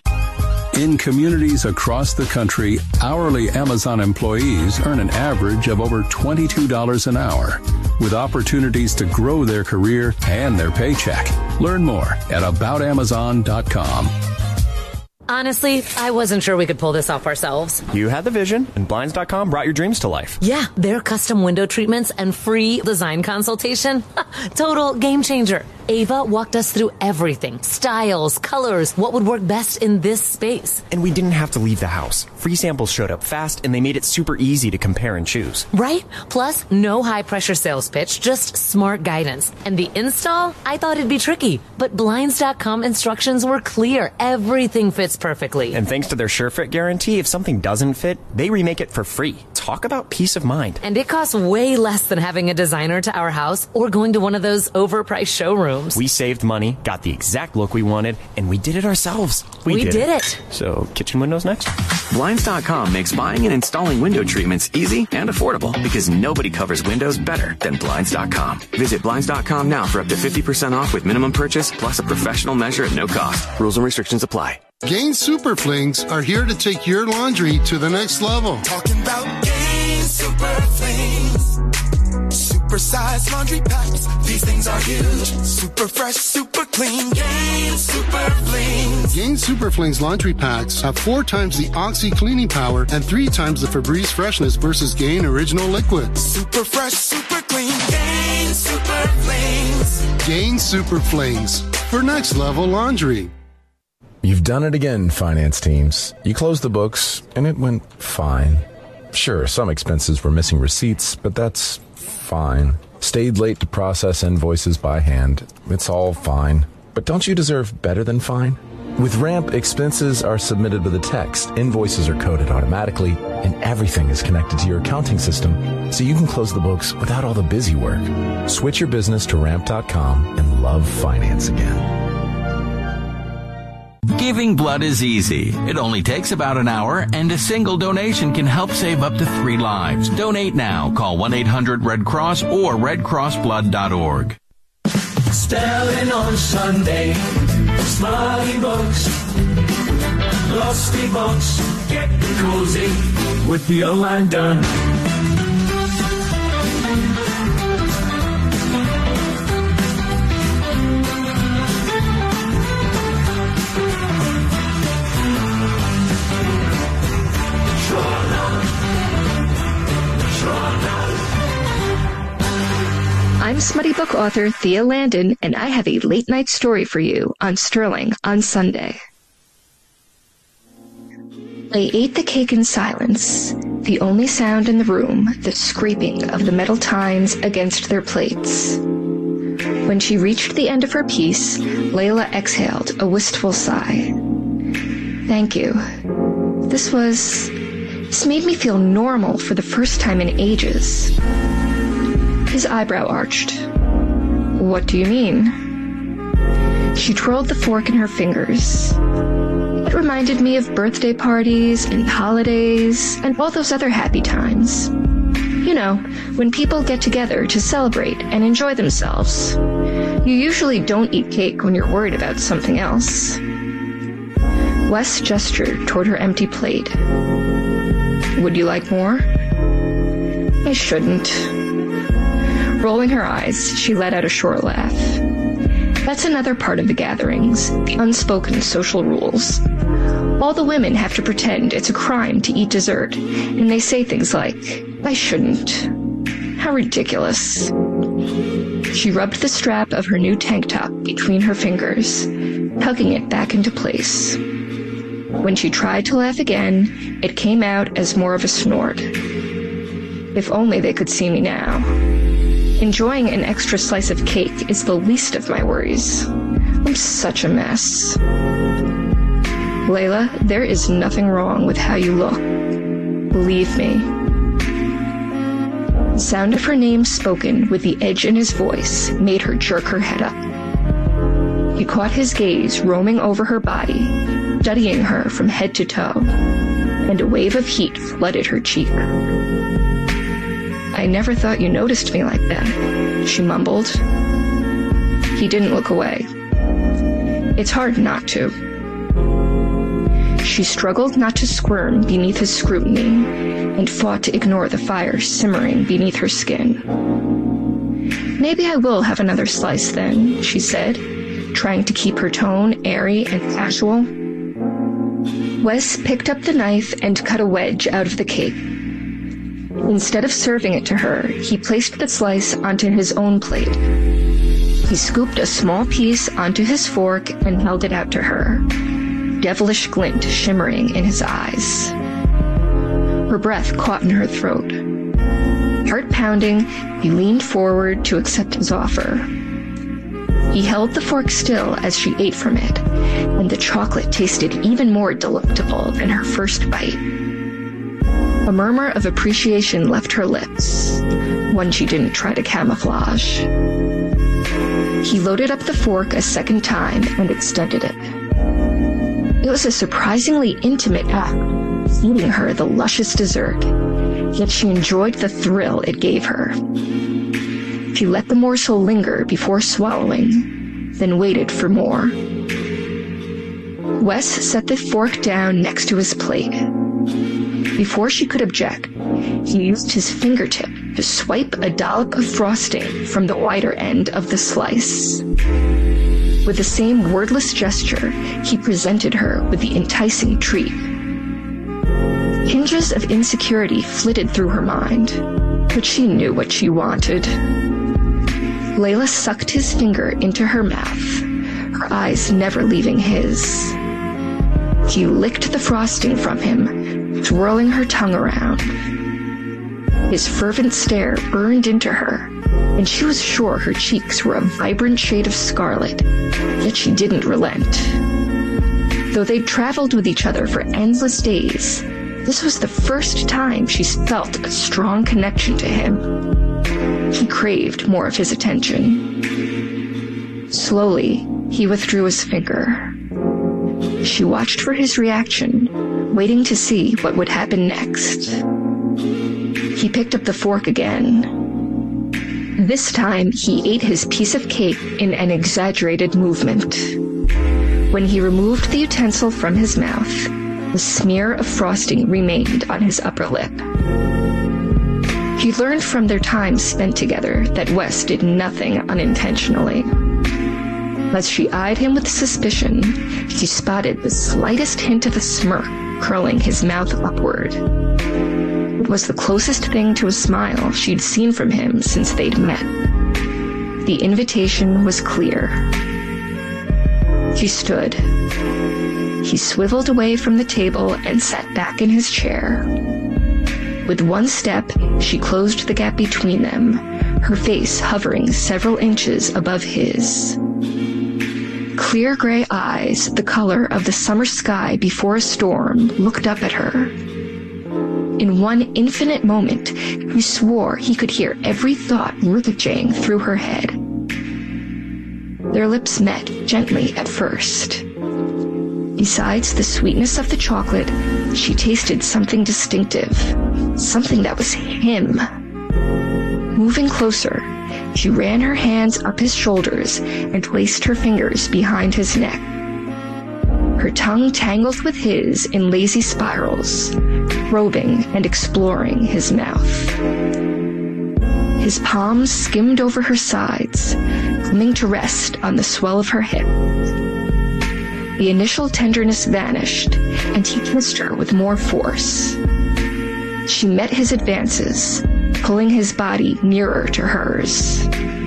In communities across the country, hourly Amazon employees earn an average of over twenty-two dollars an hour, with opportunities to grow their career and their paycheck. Learn more at about amazon dot com. Honestly, I wasn't sure we could pull this off ourselves. You had the vision, and Blinds dot com brought your dreams to life. Yeah, their custom window treatments and free design consultation. Total game changer. Ava walked us through everything. Styles, colors, what would work best in this space. And we didn't have to leave the house. Free samples showed up fast, and they made it super easy to compare and choose. Right? Plus, no high-pressure sales pitch, just smart guidance. And the install? I thought it'd be tricky, but Blinds dot com instructions were clear. Everything fits perfectly. And thanks to their SureFit guarantee, if something doesn't fit, they remake it for free. Talk about peace of mind. And it costs way less than having a designer to our house or going to one of those overpriced showrooms. We saved money, got the exact look we wanted, and we did it ourselves. We, we did, did it. it. So, kitchen windows next? Blinds dot com makes buying and installing window treatments easy and affordable because nobody covers windows better than Blinds dot com. Visit Blinds dot com now for up to fifty percent off with minimum purchase plus a professional measure at no cost. Rules and restrictions apply. Gain Super Flings are here to take your laundry to the next level. Talking about Gain Super Flings. Super size laundry packs. These things are huge. Super fresh, super clean. Gain Super Flings. Gain Super Flings laundry packs have four times the Oxy cleaning power and three times the Febreze freshness versus Gain Original Liquid. Super fresh, super clean. Gain Super Flings. Gain Super Flings for next level laundry. You've done it again, finance teams. You closed the books, and it went fine. Sure, some expenses were missing receipts, but that's fine. Stayed late to process invoices by hand. It's all fine. But don't you deserve better than fine? With Ramp, expenses are submitted with a text, invoices are coded automatically, and everything is connected to your accounting system, so you can close the books without all the busy work. Switch your business to ramp dot com and love finance again. Giving blood is easy. It only takes about an hour, and a single donation can help save up to three lives. Donate now. Call one eight hundred red cross or red cross blood dot org. Sterling on Sunday, Smarty Bucks, Lusty Bucks, get cozy with the old line done. I'm Smutty Book author Thea Landon, and I have a late-night story for you on Sterling on Sunday. They ate the cake in silence, the only sound in the room the scraping of the metal tines against their plates. When she reached the end of her piece, Layla exhaled a wistful sigh. Thank you. This was... This made me feel normal for the first time in ages. His eyebrow arched. What do you mean? She twirled the fork in her fingers. It reminded me of birthday parties and holidays and all those other happy times. You know, when people get together to celebrate and enjoy themselves. You usually don't eat cake when you're worried about something else. Wes gestured toward her empty plate. Would you like more? I shouldn't. Rolling her eyes, she let out a short laugh. That's another part of the gatherings, the unspoken social rules. All the women have to pretend it's a crime to eat dessert, and they say things like, I shouldn't. How ridiculous. She rubbed the strap of her new tank top between her fingers, tugging it back into place. When she tried to laugh again, it came out as more of a snort. If only they could see me now. Enjoying an extra slice of cake is the least of my worries. I'm such a mess. Layla, there is nothing wrong with how you look. Believe me. The sound of her name spoken with the edge in his voice made her jerk her head up. He caught his gaze roaming over her body, studying her from head to toe, and a wave of heat flooded her cheek. I never thought you noticed me like that, she mumbled. He didn't look away. It's hard not to. She struggled not to squirm beneath his scrutiny and fought to ignore the fire simmering beneath her skin. Maybe I will have another slice then, she said, trying to keep her tone airy and casual. Wes picked up the knife and cut a wedge out of the cake. Instead of serving it to her, he placed the slice onto his own plate. He scooped a small piece onto his fork and held it out to her, devilish glint shimmering in his eyes. Her breath caught in her throat. Heart pounding, he leaned forward to accept his offer. He held the fork still as she ate from it, and the chocolate tasted even more delectable than her first bite. A murmur of appreciation left her lips, one she didn't try to camouflage. He loaded up the fork a second time and extended it. It was a surprisingly intimate act, feeding her the luscious dessert, yet she enjoyed the thrill it gave her. She let the morsel linger before swallowing, then waited for more. Wes set the fork down next to his plate. Before she could object, he used his fingertip to swipe a dollop of frosting from the wider end of the slice. With the same wordless gesture, he presented her with the enticing treat. Hinges of insecurity flitted through her mind, but she knew what she wanted. Layla sucked his finger into her mouth, her eyes never leaving his. He licked the frosting from him, twirling her tongue around. His fervent stare burned into her, and she was sure her cheeks were a vibrant shade of scarlet, yet she didn't relent. Though they'd traveled with each other for endless days, this was the first time she felt a strong connection to him. He craved more of his attention. Slowly, he withdrew his finger. She watched for his reaction, waiting to see what would happen next. He picked up the fork again. This time, he ate his piece of cake in an exaggerated movement. When he removed the utensil from his mouth, a smear of frosting remained on his upper lip. He learned from their time spent together that Wes did nothing unintentionally. As she eyed him with suspicion, she spotted the slightest hint of a smirk curling his mouth upward. It was the closest thing to a smile she'd seen from him since they'd met. The invitation was clear. She stood. He swiveled away from the table and sat back in his chair. With one step, she closed the gap between them, her face hovering several inches above his. Clear gray eyes, the color of the summer sky before a storm, looked up at her. In one infinite moment, he swore he could hear every thought ricocheting through her head. Their lips met gently at first. Besides the sweetness of the chocolate, she tasted something distinctive, something that was him. Moving closer, she ran her hands up his shoulders and placed her fingers behind his neck. Her tongue tangled with his in lazy spirals, probing and exploring his mouth. His palms skimmed over her sides, coming to rest on the swell of her hip. The initial tenderness vanished, and he kissed her with more force. She met his advances, pulling his body nearer to hers.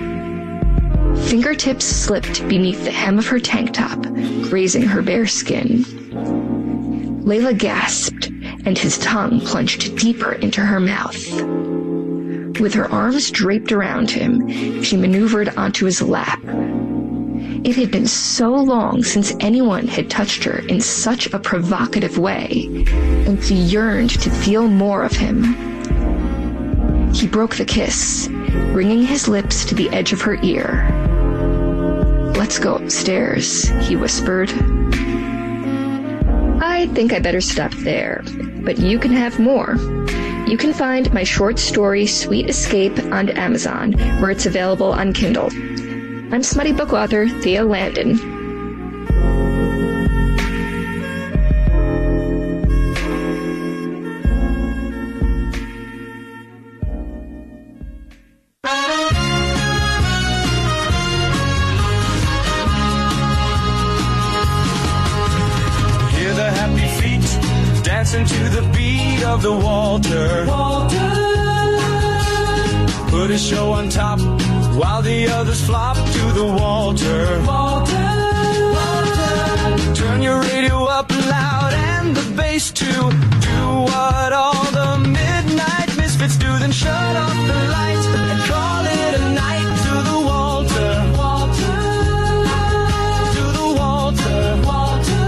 Fingertips slipped beneath the hem of her tank top, grazing her bare skin. Layla gasped, and his tongue plunged deeper into her mouth. With her arms draped around him, she maneuvered onto his lap. It had been so long since anyone had touched her in such a provocative way, and she yearned to feel more of him. He broke the kiss, bringing his lips to the edge of her ear. "Let's go upstairs," he whispered. "I think I better stop there, but you can have more. You can find my short story, Sweet Escape, on Amazon, where it's available on Kindle. I'm smutty book author Thea Landon." Hear the happy feet dancing to the beat of the Walter. Walter. Put a show on top while the others flop to the Walter. Walter. Walter. Turn your radio up loud and the bass too. Do what all the midnight misfits do, then shut off the lights and call it a night to the Walter. Walter. To the Walter. Walter.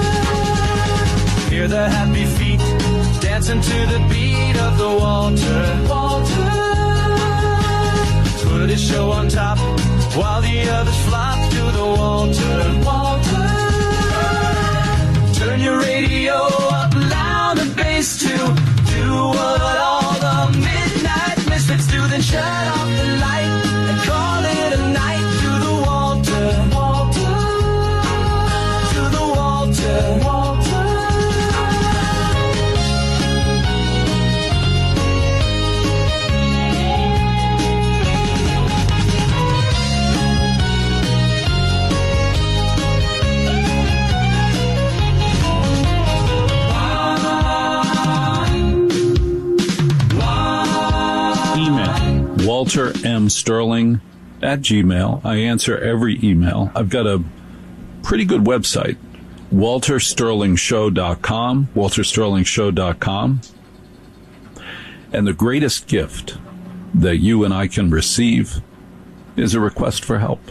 Hear the happy feet dancing to the beat of the Walter. Walter. Put his show on top while the others flop to the Walter. Walter. Turn your radio up loud and bass too. Do what all the midnight misfits do, then shut off the light and call it a night to the Walter. Walter. To the Walter. Walter. Walter M. Sterling at Gmail. I answer every email. I've got a pretty good website, walter sterling show dot com, walter sterling show dot com. And the greatest gift that you and I can receive is a request for help.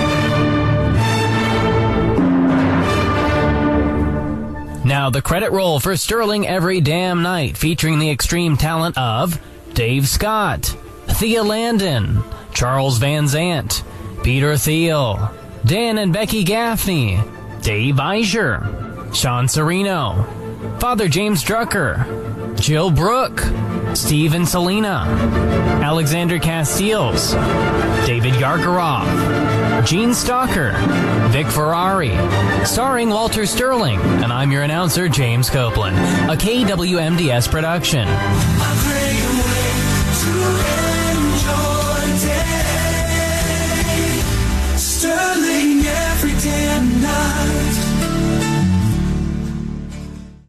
Now the credit roll for Sterling every damn night, featuring the extreme talent of Dave Scott, Thea Landon, Charles Van Zant, Peter Thiel, Dan and Becky Gaffney, Dave Eischer, Sean Sereno, Father James Drucker, Jill Brooke, Steve and Selena, Alexander Castiles, David Yargarov, Gene Stalker, Vic Ferrari, starring Walter Sterling, and I'm your announcer, James Copeland, a K W M D S production. A great way to enjoy day. Sterling every day and night.